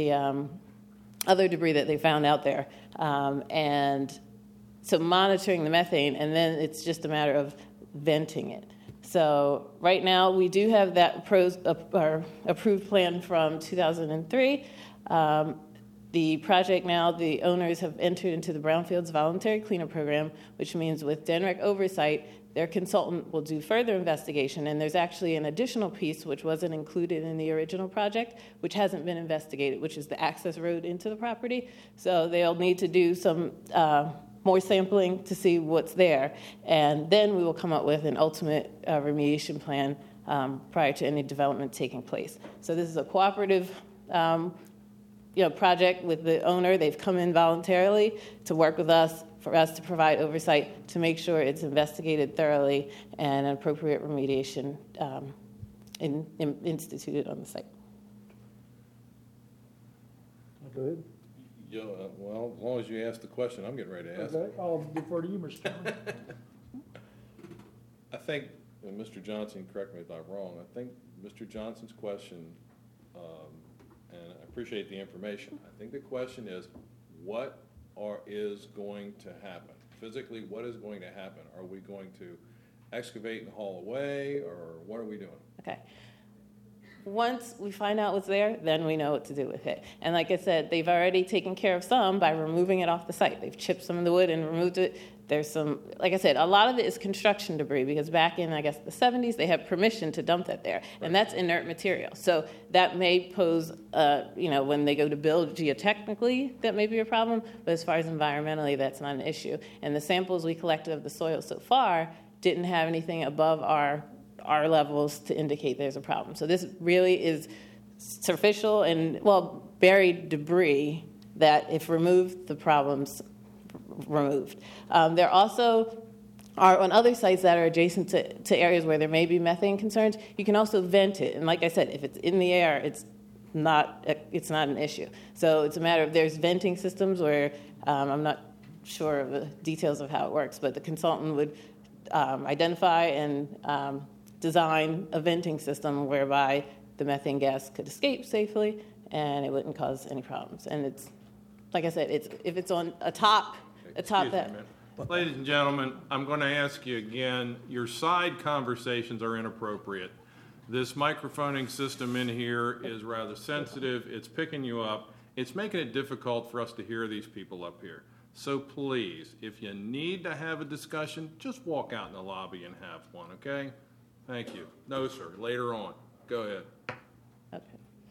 other debris that they found out there. And so monitoring the methane, and then it's just a matter of venting it. So right now we do have that approved plan from 2003. The project now, the owners have entered into the Brownfields Voluntary Cleanup Program, which means with DENREC oversight, their consultant will do further investigation, and there's actually an additional piece which wasn't included in the original project, which hasn't been investigated, which is the access road into the property. So they'll need to do some more sampling to see what's there, and then we will come up with an ultimate remediation plan prior to any development taking place. So this is a cooperative project with the owner. They've come in voluntarily to work with us, for us to provide oversight to make sure it's investigated thoroughly and an appropriate remediation instituted on the site. Go ahead. Yeah, well, as long as you ask the question, I'm getting ready to ask. Okay, I'll defer to you, Mr. Chairman. I think, and Mr. Johnson, correct me if I'm wrong, I think Mr. Johnson's question, and I appreciate the information, I think the question is, what is going to happen? Physically, what is going to happen? Are we going to excavate and haul away, or what are we doing? Okay. Once we find out what's there, then we know what to do with it. And like I said, they've already taken care of some by removing it off the site. They've chipped some of the wood and removed it. There's some, like I said, a lot of it is construction debris because back in, I guess, the 70s, they had permission to dump that there. And that's inert material. So that may pose, when they go to build geotechnically, that may be a problem. But as far as environmentally, that's not an issue. And the samples we collected of the soil so far didn't have anything above our levels to indicate there's a problem. So this really is superficial and, buried debris that, if removed, the problem's removed. There also are, on other sites that are adjacent to areas where there may be methane concerns, you can also vent it. And like I said, if it's in the air, it's not an issue. So it's a matter of, there's venting systems where, I'm not sure of the details of how it works, but the consultant would identify and design a venting system whereby the methane gas could escape safely and it wouldn't cause any problems. And it's, like I said, if it's on atop that. Ladies and gentlemen, I'm going to ask you again, your side conversations are inappropriate. This microphoning system in here is rather sensitive. It's picking you up. It's making it difficult for us to hear these people up here. So please, if you need to have a discussion, just walk out in the lobby and have one, okay? Thank you. No, sir. Later on. Go ahead. Okay.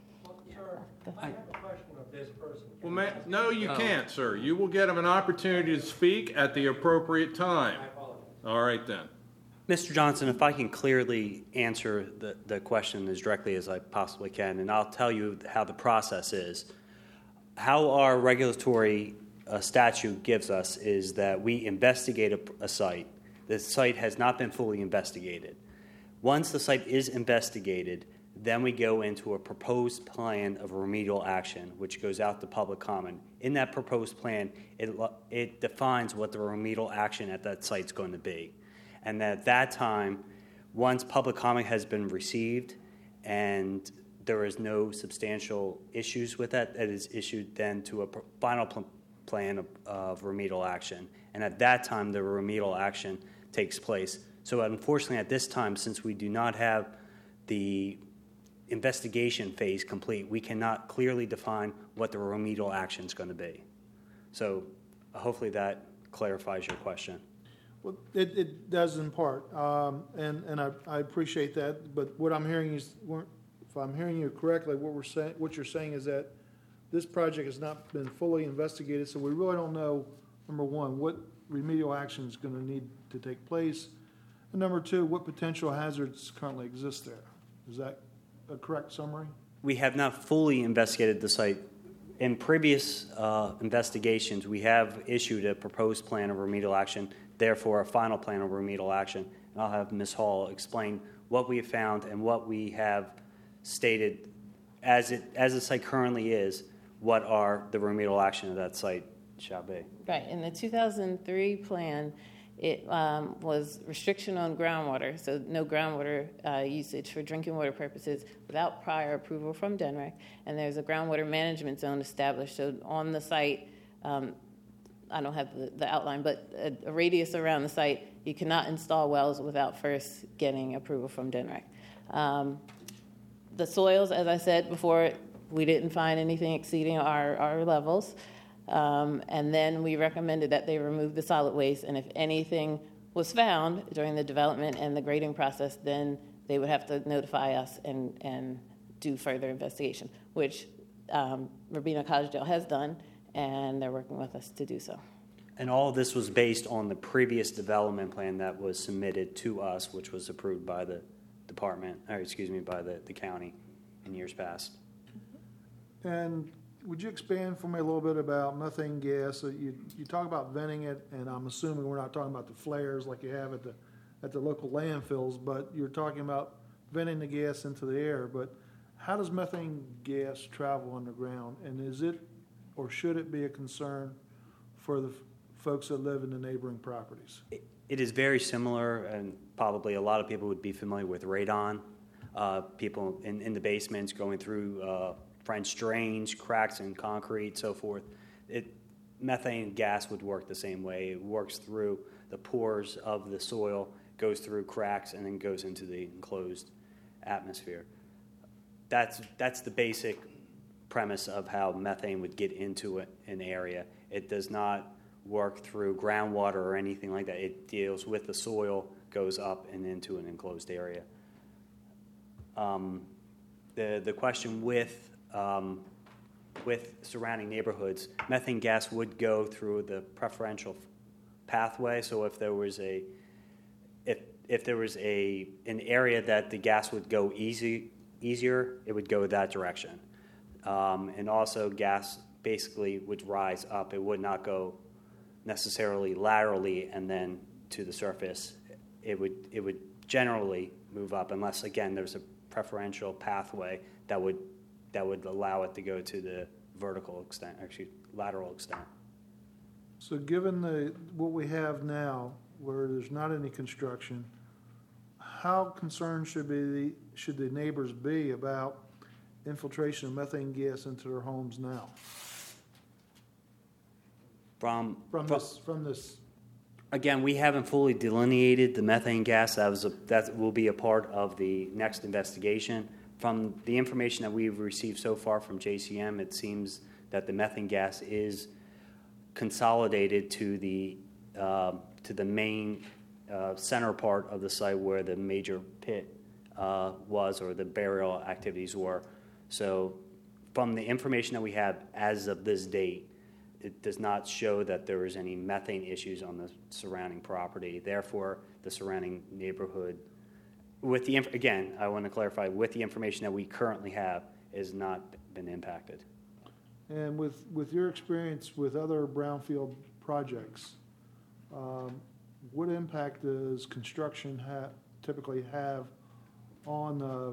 Sir, I have a question of this person. Well, no, you can't, sir. You will get an opportunity to speak at the appropriate time. I apologize. All right, then. Mr. Johnson, if I can clearly answer the question as directly as I possibly can, and I'll tell you how the process is. How our regulatory statute gives us is that we investigate a site. The site has not been fully investigated. Once the site is investigated, Then we go into a proposed plan of remedial action, which goes out to public comment. In that proposed plan, it defines what the remedial action at that site is going to be. And at that time, once public comment has been received and there is no substantial issues with that, it is issued then to a final plan of remedial action. And at that time, the remedial action takes place. So unfortunately, at this time, since we do not have the investigation phase complete, we cannot clearly define what the remedial action is going to be. So hopefully that clarifies your question. Well, it does in part, and I appreciate that. But what I'm hearing is, if I'm hearing you correctly, what you're saying is that this project has not been fully investigated, so we really don't know, number one, what remedial action is going to need to take place, and number two, what potential hazards currently exist there. Is that a correct summary? We have not fully investigated the site. In previous investigations, we have issued a proposed plan of remedial action, therefore a final plan of remedial action. And I'll have Ms. Hall explain what we have found and what we have stated as the site currently is, what are the remedial action of that site shall be. Right. In the 2003 plan, it was restriction on groundwater, so no groundwater usage for drinking water purposes without prior approval from DNREC. And there's a groundwater management zone established. So on the site, I don't have the outline, but a radius around the site, you cannot install wells without first getting approval from DNREC. The soils, as I said before, we didn't find anything exceeding our levels. And then we recommended that they remove the solid waste, and if anything was found during the development and the grading process, then they would have to notify us and do further investigation, which Robina Cottingdale has done, and they're working with us to do so. And all of this was based on the previous development plan that was submitted to us, which was approved by the department, by the county in years past. And would you expand for me a little bit about methane gas? You talk about venting it, and I'm assuming we're not talking about the flares like you have at the local landfills, but you're talking about venting the gas into the air. But how does methane gas travel underground, and is it or should it be a concern for the folks that live in the neighboring properties? It is very similar, and probably a lot of people would be familiar with radon. People in the basements going through French drains, cracks in concrete, so forth. Methane gas would work the same way. It works through the pores of the soil, goes through cracks, and then goes into the enclosed atmosphere. That's the basic premise of how methane would get into an area. It does not work through groundwater or anything like that. It deals with the soil, goes up and into an enclosed area. The question with surrounding neighborhoods, methane gas would go through the preferential pathway. So if there was an area that the gas would go easier, it would go that direction. And also gas basically would rise up. It would not go necessarily laterally and then to the surface. It would generally move up unless, again, there's a preferential pathway that would allow it to go to the lateral extent. So given what we have now, where there's not any construction, how concerned should the neighbors be about infiltration of methane gas into their homes now? From this. Again, we haven't fully delineated the methane gas. That will be a part of the next investigation. From the information that we've received so far from JCM, it seems that the methane gas is consolidated to the main center part of the site where the major pit was, or the burial activities were. So from the information that we have as of this date, it does not show that there is any methane issues on the surrounding property. Therefore, the surrounding neighborhood, again, I want to clarify, with the information that we currently have, has not been impacted. And with your experience with other brownfield projects, what impact does construction typically have on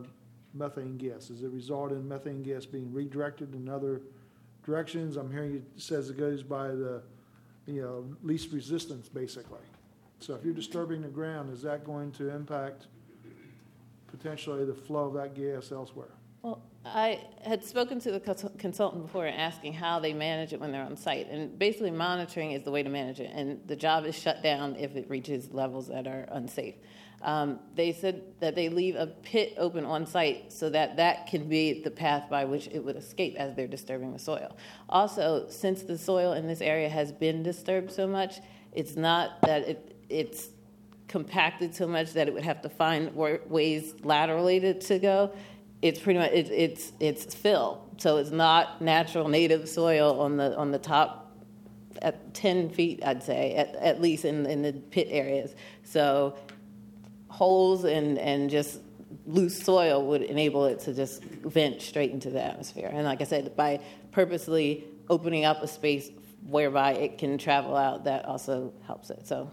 methane gas? Does it result in methane gas being redirected in other directions? I'm hearing it says it goes by the, least resistance, basically. So if you're disturbing the ground, is that going to impact potentially the flow of that gas elsewhere? Well, I had spoken to the consultant before asking how they manage it when they're on site. And basically monitoring is the way to manage it. And the job is shut down if it reaches levels that are unsafe. They said that they leave a pit open on site so that that can be the path by which it would escape as they're disturbing the soil. Also, since the soil in this area has been disturbed so much, it's not that it's compacted so much that it would have to find ways laterally to go. It's pretty much it's fill, so it's not natural native soil on the top at 10 feet, I'd say, at least in the pit areas. So holes and just loose soil would enable it to just vent straight into the atmosphere. And like I said, by purposely opening up a space whereby it can travel out, that also helps it. So.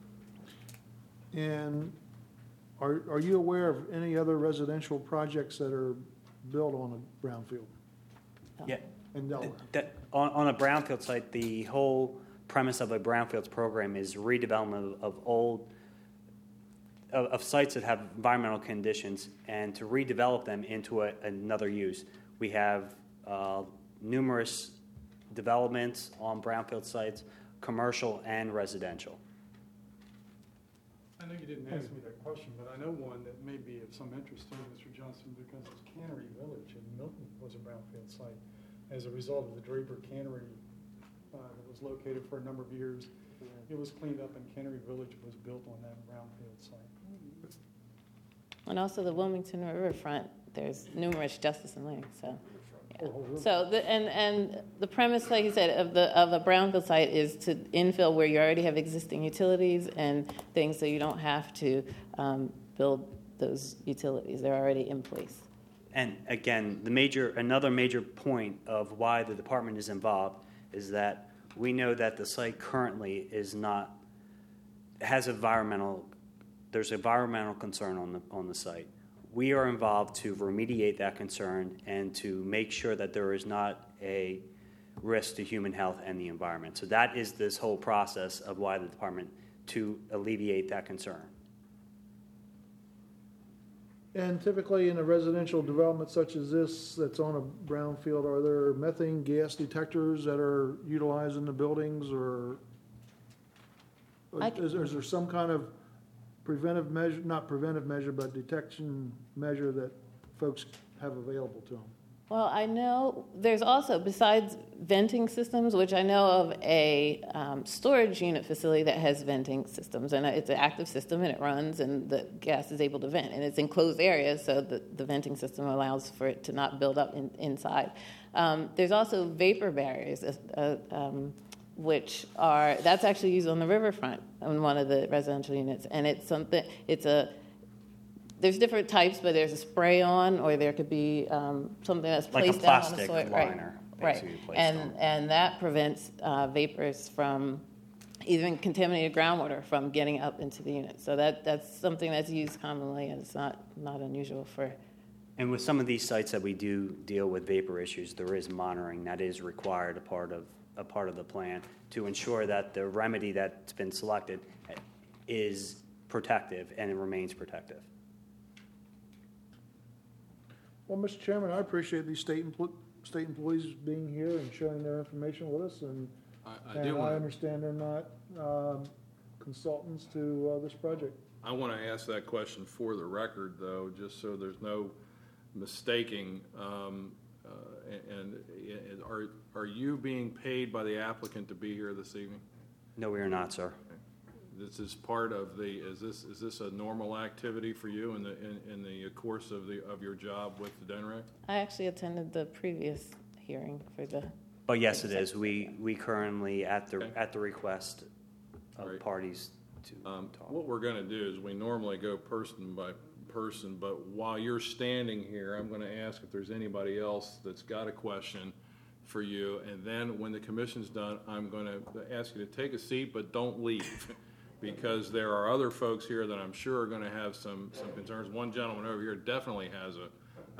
And are you aware of any other residential projects that are built on a brownfield Yeah. in Delaware? On a brownfield site, the whole premise of a brownfields program is redevelopment of sites that have environmental conditions and to redevelop them into another use. We have numerous developments on brownfield sites, commercial and residential. I know you didn't ask me that question, but I know one that may be of some interest to you, Mr. Johnson, because it's Cannery Village in Milton was a brownfield site as a result of the Draper Cannery that was located for a number of years. It was cleaned up and Cannery Village was built on that brownfield site. And also the Wilmington Riverfront, there's numerous Justice and Lang. So, yeah. So the premise, like you said, of a brownfield site is to infill where you already have existing utilities and things, so you don't have to build those utilities; they're already in place. And again, another major point of why the department is involved is that we know that the site currently has there's environmental concern on the site. We are involved to remediate that concern and to make sure that there is not a risk to human health and the environment. So that is this whole process of why the department, to alleviate that concern. And typically in a residential development such as this that's on a brownfield, are there methane gas detectors that are utilized in the buildings, or is there some kind of preventive measure, not preventive measure, but detection measure that folks have available to them? Well, I know there's also, besides venting systems, which I know of a storage unit facility that has venting systems, and it's an active system, and it runs, and the gas is able to vent, and it's enclosed areas, so the venting system allows for it to not build up inside. There's also vapor barriers, that's actually used on the riverfront on one of the residential units, and there's different types, but there's a spray-on, or there could be something that's placed down on the soil. Like a plastic liner, basically, placed on. And that prevents vapors from, even contaminated groundwater, from getting up into the unit. So that's something that's used commonly, and it's not unusual for. And with some of these sites that we do deal with vapor issues, there is monitoring that is required, a part of the plan, to ensure that the remedy that's been selected is protective and it remains protective. Well, Mr. Chairman, I appreciate these state employees being here and sharing their information with us, and I understand they're not consultants to this project. I want to ask that question for the record, though, just so there's no mistaking. And are you being paid by the applicant to be here this evening? No, we are not, sir. This is part of is this a normal activity for you in the course of your job with the DENREC? I actually attended the previous hearing for the. Oh, yes, it is. We currently at the request of Right. parties to talk. What we're going to do is we normally go person by person, but while you're standing here, I'm going to ask if there's anybody else that's got a question for you, and then when the commission's done, I'm going to ask you to take a seat, but don't leave, because there are other folks here that I'm sure are going to have some concerns. One gentleman over here definitely has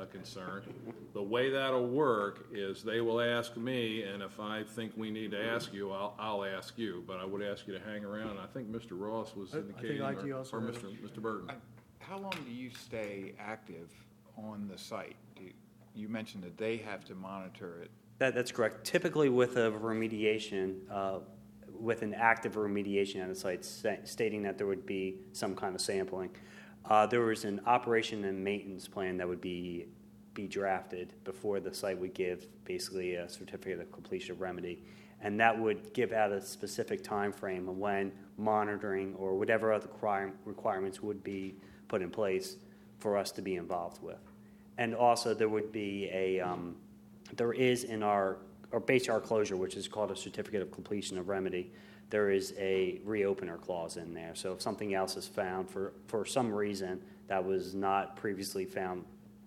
a concern. The way that'll work is they will ask me, and if I think we need to ask you, I'll ask you. But I would ask you to hang around. I think Mr. Ross was indicating, IT or also has- Mr. Burton. How long do you stay active on the site? You mentioned that they have to monitor it. That's correct. Typically with a remediation, with an active remediation at a site stating that there would be some kind of sampling, there was an operation and maintenance plan that would be drafted before the site would give basically a certificate of completion of remedy. And that would give out a specific time frame of when monitoring or whatever other requirements would be put in place for us to be involved with. And also there would be there is in our base yard closure, which is called a certificate of completion of remedy, there is a reopener clause in there. So if something else is found for some reason that was not previously found,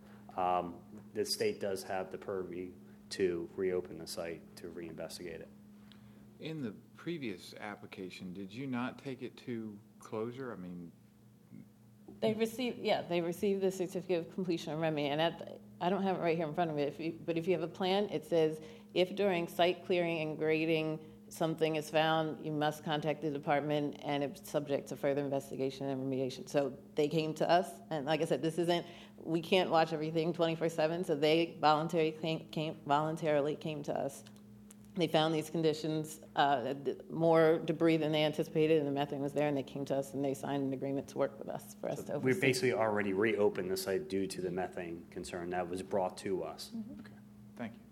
the state does have the purview to reopen the site to reinvestigate it. In the previous application, did you not take it to closure? I mean, They received the certificate of completion of remedy, and I don't have it right here in front of me. But if you have a plan, it says if during site clearing and grading something is found, you must contact the department, and it's subject to further investigation and remediation. So they came to us, and like I said, we can't watch everything 24/7. So they voluntarily came to us. They found these conditions, more debris than they anticipated, and the methane was there, and they came to us and they signed an agreement to work with us for us to oversee. We basically already reopened the site due to the methane concern that was brought to us. Mm-hmm. okay, thank you.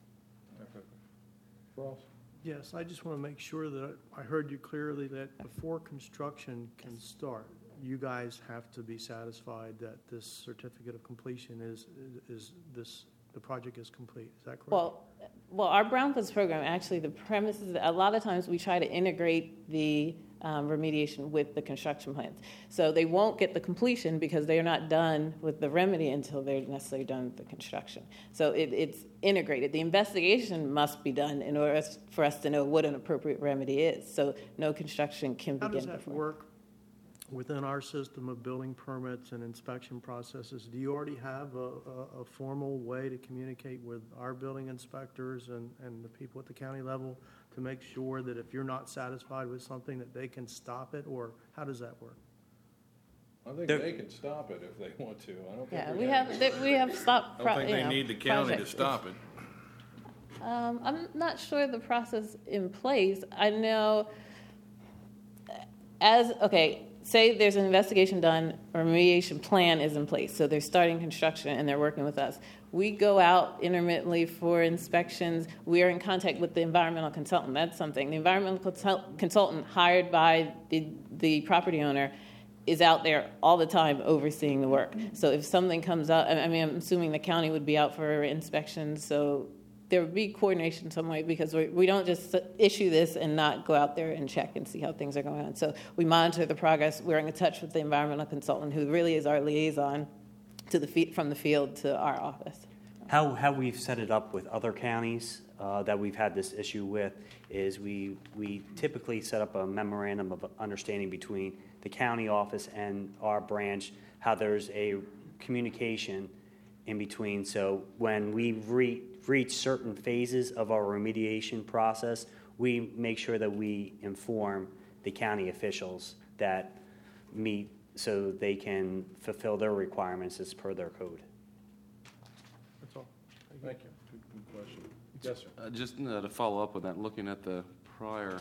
Ross? Yes, I just want to make sure that I heard you clearly that before construction can start, you guys have to be satisfied that this certificate of completion the project is complete. Is that correct? Well, our Brownfields program, actually, the premise is that a lot of times we try to integrate the remediation with the construction plans. So they won't get the completion because they're not done with the remedy until they're necessarily done with the construction. So it's integrated. The investigation must be done in order for us to know what an appropriate remedy is. So no construction can begin before. How does that work within our system of building permits and inspection processes? Do you already have a formal way to communicate with our building inspectors and the people at the county level to make sure that if you're not satisfied with something that they can stop it, or how does that work? I think they can stop it if they want to. I don't think We have stopped. I don't think they need the county to stop it. I'm not sure the process in place. I know say there's an investigation done, a remediation plan is in place. So they're starting construction and they're working with us. We go out intermittently for inspections. We are in contact with the environmental consultant. That's something. The environmental consultant hired by the property owner is out there all the time overseeing the work. So if something comes up, I'm assuming the county would be out for inspections. So there would be coordination some way because we don't just issue this and not go out there and check and see how things are going on. So we monitor the progress. We're in touch with the environmental consultant who really is our liaison from the field to our office. How we've set it up with other counties that we've had this issue with is we typically set up a memorandum of understanding between the county office and our branch, how there's a communication in between. So when we reach certain phases of our remediation process, we make sure that we inform the county officials that meet so they can fulfill their requirements as per their code. That's all. Thank you. Good question. Yes, sir. Just to follow up with that, looking at the prior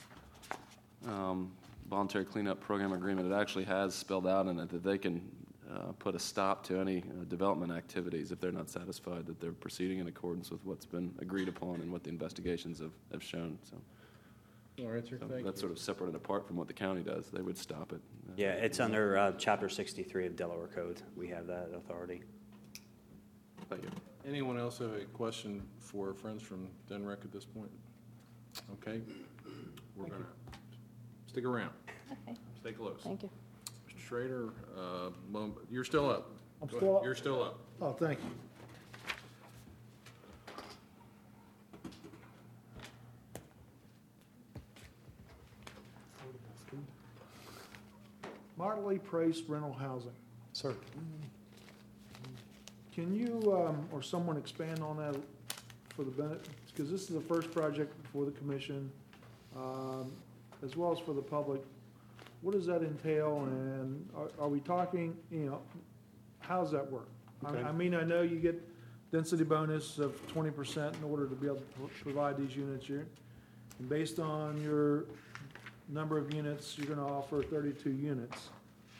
voluntary cleanup program agreement, it actually has spelled out in it that they can put a stop to any development activities if they're not satisfied that they're proceeding in accordance with what's been agreed upon and what the investigations have shown. So, All right, sir. Thank that's you. sort of separate and apart from what the county does. They would stop it. Yeah, it's under Chapter 63 of Delaware Code. We have that authority. Thank you. Anyone else have a question for friends from DENREC at this point? Okay. We're going to stick around. Okay. Stay close. Thank you. Mr. Schrader, you're still up. I'm Go still ahead. up? You're still up. Oh, thank you. Martley Price Rental Housing. Sir. Can you, or someone expand on that for the benefit, because this is the first project for the commission, as well as for the public. What does that entail, and are we talking, how does that work? Okay. I mean, I know you get density bonus of 20% in order to be able to provide these units here. And based on your number of units, you're going to offer 32 units.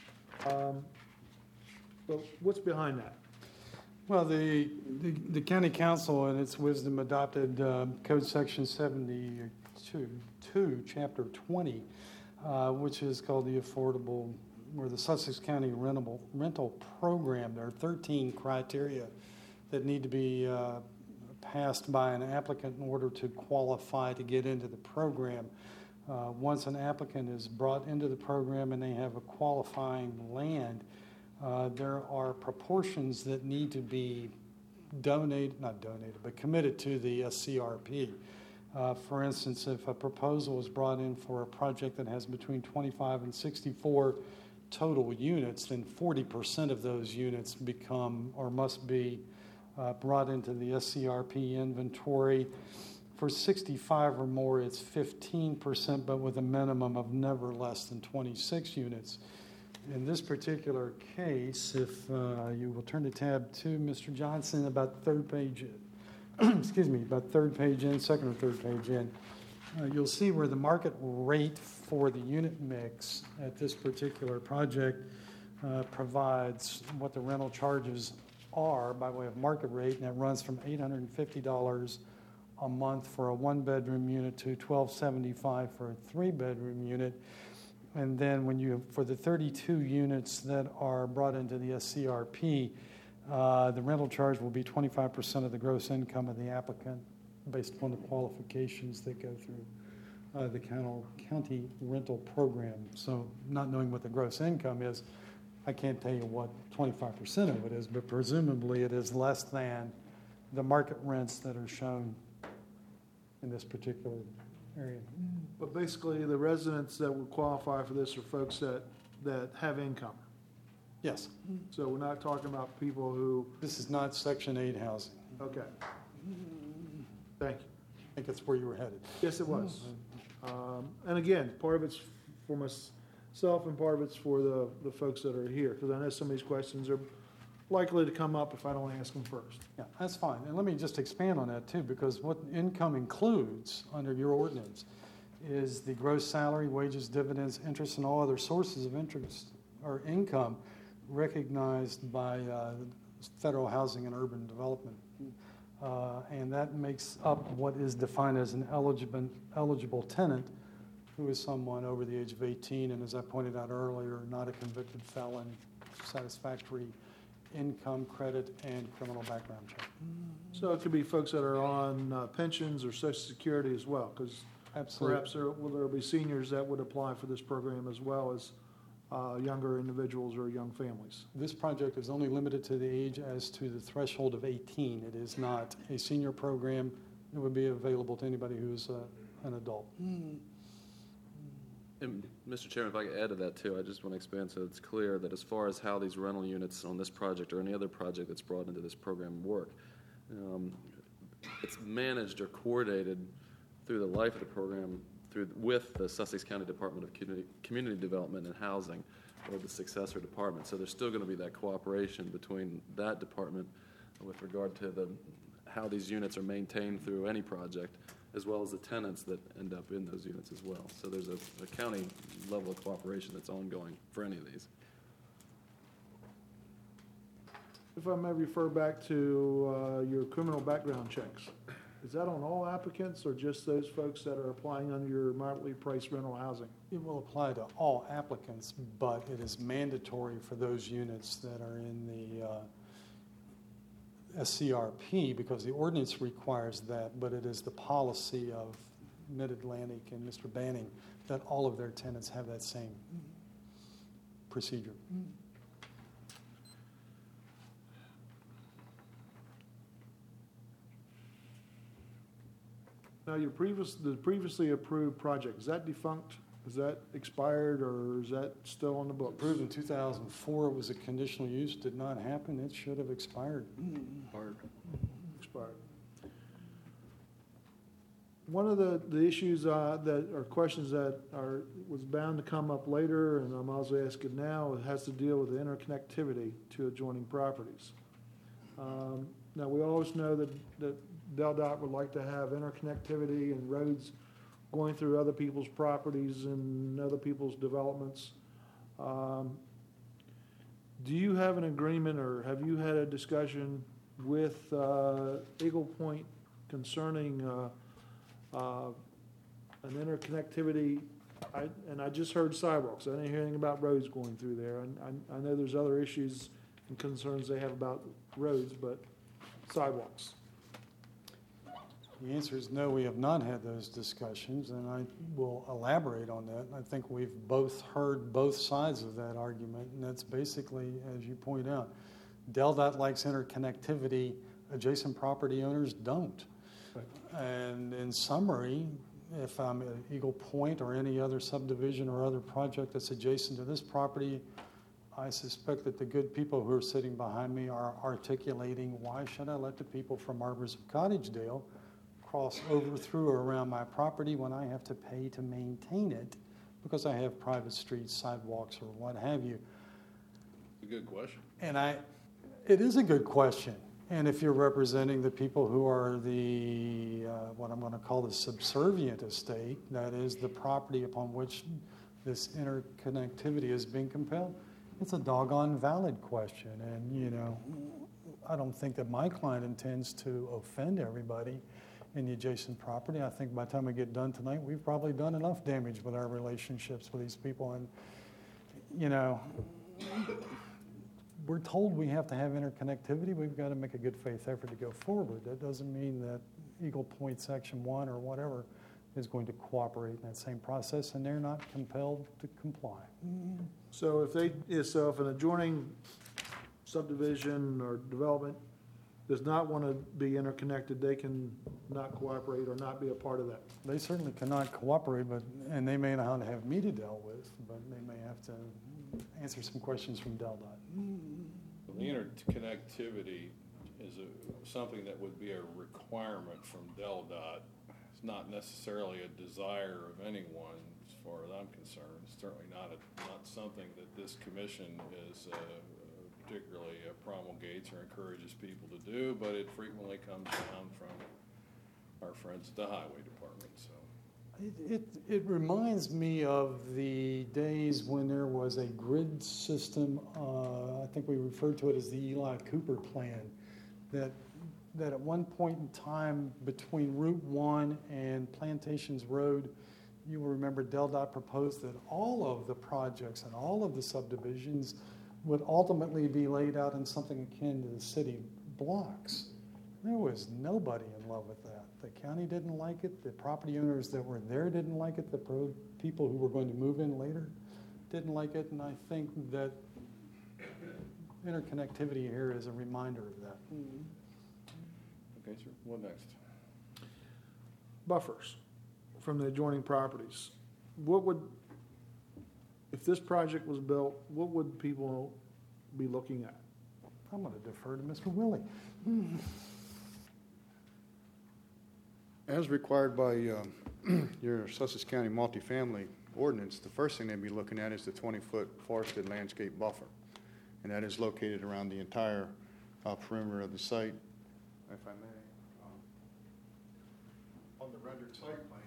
But what's behind that? Well, the county council, in its wisdom, adopted Code Section 72, Chapter 20, which is called the Affordable, or the Sussex County Rental Program. There are 13 criteria that need to be passed by an applicant in order to qualify to get into the program. Once an applicant is brought into the program and they have a qualifying land, there are proportions that need to be committed to the SCRP. For instance, if a proposal is brought in for a project that has between 25 and 64 total units, then 40% of those units become or must be brought into the SCRP inventory. For 65 or more, it's 15%, but with a minimum of never less than 26 units. In this particular case, if you will turn to tab 2, Mr. Johnson, about third page, about third page in, second or third page in, you'll see where the market rate for the unit mix at this particular project provides what the rental charges are by way of market rate, and that runs from $850 a month for a one-bedroom unit to $1,275 for a three-bedroom unit. And then for the 32 units that are brought into the SCRP, the rental charge will be 25% of the gross income of the applicant based upon the qualifications that go through the county rental program. So not knowing what the gross income is, I can't tell you what 25% of it is, but presumably it is less than the market rents that are shown in this particular area. But basically, the residents that would qualify for this are folks that have income. Yes. So we're not talking about people who, This is not Section 8 housing. okay. Thank you. I think that's where you were headed. Yes, it was. And again, part of it's for myself and part of it's for the folks that are here, because I know some of these questions are likely to come up if I don't ask them first. Yeah, that's fine. And let me just expand on that too, because what income includes under your ordinance is the gross salary, wages, dividends, interest, and all other sources of interest or income recognized by Federal Housing and Urban Development. And that makes up what is defined as an eligible tenant, who is someone over the age of 18, and as I pointed out earlier, not a convicted felon, satisfactory income, credit, and criminal background check. So it could be folks that are on pensions or Social Security as well, because perhaps there will be seniors that would apply for this program as well as younger individuals or young families. This project is only limited to the age as to the threshold of 18. It is not a senior program. It would be available to anybody who's an adult. And Mr. Chairman, if I could add to that too, I just want to expand so it's clear that as far as how these rental units on this project or any other project that's brought into this program work, it's managed or coordinated through the life of the program with the Sussex County Department of Community Development and Housing, or the successor department. So there's still going to be that cooperation between that department with regard to how these units are maintained through any project, as well as the tenants that end up in those units as well. So there's a county level of cooperation that's ongoing for any of these. If I may refer back to your criminal background checks, is that on all applicants or just those folks that are applying under your moderately priced rental housing? It will apply to all applicants, but it is mandatory for those units that are in the SCRP because the ordinance requires that, but it is the policy of Mid-Atlantic and Mr. Banning that all of their tenants have that same procedure. Now, the previously approved project, is that defunct? Has that expired, or is that still on the books? Approved in 2004, it was a conditional use, did not happen, it should have expired. Expired. One of the issues that are questions that was bound to come up later, and I might as well ask it now, it has to deal with the interconnectivity to adjoining properties. Now, we always know that DelDOT would like to have interconnectivity and roads going through other people's properties and other people's developments. Do you have an agreement, or have you had a discussion with Eagle Point concerning an interconnectivity? I just heard sidewalks. I didn't hear anything about roads going through there. I know there's other issues and concerns they have about roads, but sidewalks. The answer is no, we have not had those discussions, and I will elaborate on that. I think we've both heard both sides of that argument, and that's basically, as you point out, DelDOT likes interconnectivity, adjacent property owners don't. Right. And in summary, if I'm at Eagle Point or any other subdivision or other project that's adjacent to this property, I suspect that the good people who are sitting behind me are articulating, why should I let the people from Arbors of Cottagedale cross over through or around my property when I have to pay to maintain it because I have private streets, sidewalks, or what have you? It's a good question. And it is a good question. And if you're representing the people who are the, what I'm going to call the subservient estate, that is the property upon which this interconnectivity is being compelled, it's a doggone valid question. And, you know, I don't think that my client intends to offend everybody in the adjacent property. I think by the time we get done tonight, we've probably done enough damage with our relationships with these people. And, you know, we're told we have to have interconnectivity. We've got to make a good faith effort to go forward. That doesn't mean that Eagle Point Section 1 or whatever is going to cooperate in that same process, and they're not compelled to comply. So if an adjoining subdivision or development does not want to be interconnected, they can not cooperate or not be a part of that. They certainly cannot cooperate, and they may not have me to deal with, but they may have to answer some questions from DelDOT. The interconnectivity is something that would be a requirement from DelDOT. It's not necessarily a desire of anyone, as far as I'm concerned. It's certainly not something that this commission is particularly promulgates or encourages people to do, but it frequently comes down from our friends at the Highway Department. So it reminds me of the days when there was a grid system. I think we referred to it as the Eli Cooper plan. That at one point in time between Route 1 and Plantations Road, you will remember DelDOT proposed that all of the projects and all of the subdivisions would ultimately be laid out in something akin to the city blocks. There was nobody in love with that. The county didn't like it. The property owners that were there didn't like it. The people who were going to move in later didn't like it. And I think that interconnectivity here is a reminder of that. Okay, sir. What next? Buffers from the adjoining properties. If this project was built, what would people be looking at? I'm going to defer to Mr. Willie. As required by your Sussex County multifamily ordinance, the first thing they'd be looking at is the 20-foot forested landscape buffer. And that is located around the entire perimeter of the site. If I may, on the rendered site plan,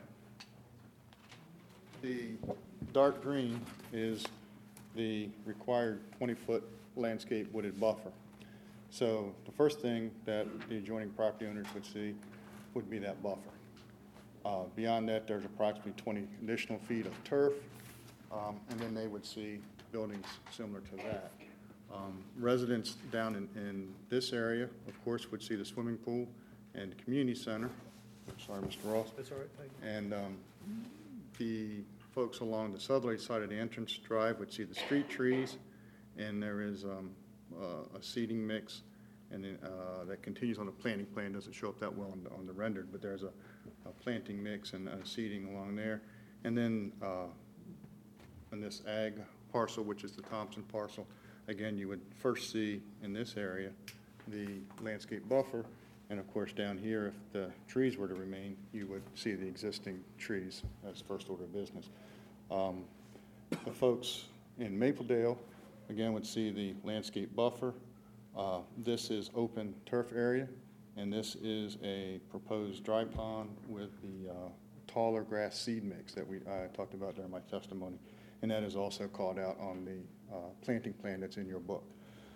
the dark green is the required 20-foot landscape wooded buffer. So the first thing that the adjoining property owners would see would be that buffer. Beyond that, there's approximately 20 additional feet of turf, and then they would see buildings similar to that. Residents down in this area, of course, would see the swimming pool and community center. Sorry, Mr. Ross. That's all right, thank you. And the folks along the southerly side of the entrance drive would see the street trees, and there is a seating mix, and then, that continues on the planting plan. Doesn't show up that well on the rendered, but there's a planting mix and seating along there. And then this ag parcel, which is the Thompson parcel, again, you would first see in this area the landscape buffer, and of course down here, if the trees were to remain, you would see the existing trees as first order of business. The folks in Mapledale, again, would see the landscape buffer. This is open turf area, and this is a proposed dry pond with the taller grass seed mix that I talked about during my testimony, and that is also called out on the planting plan that's in your book.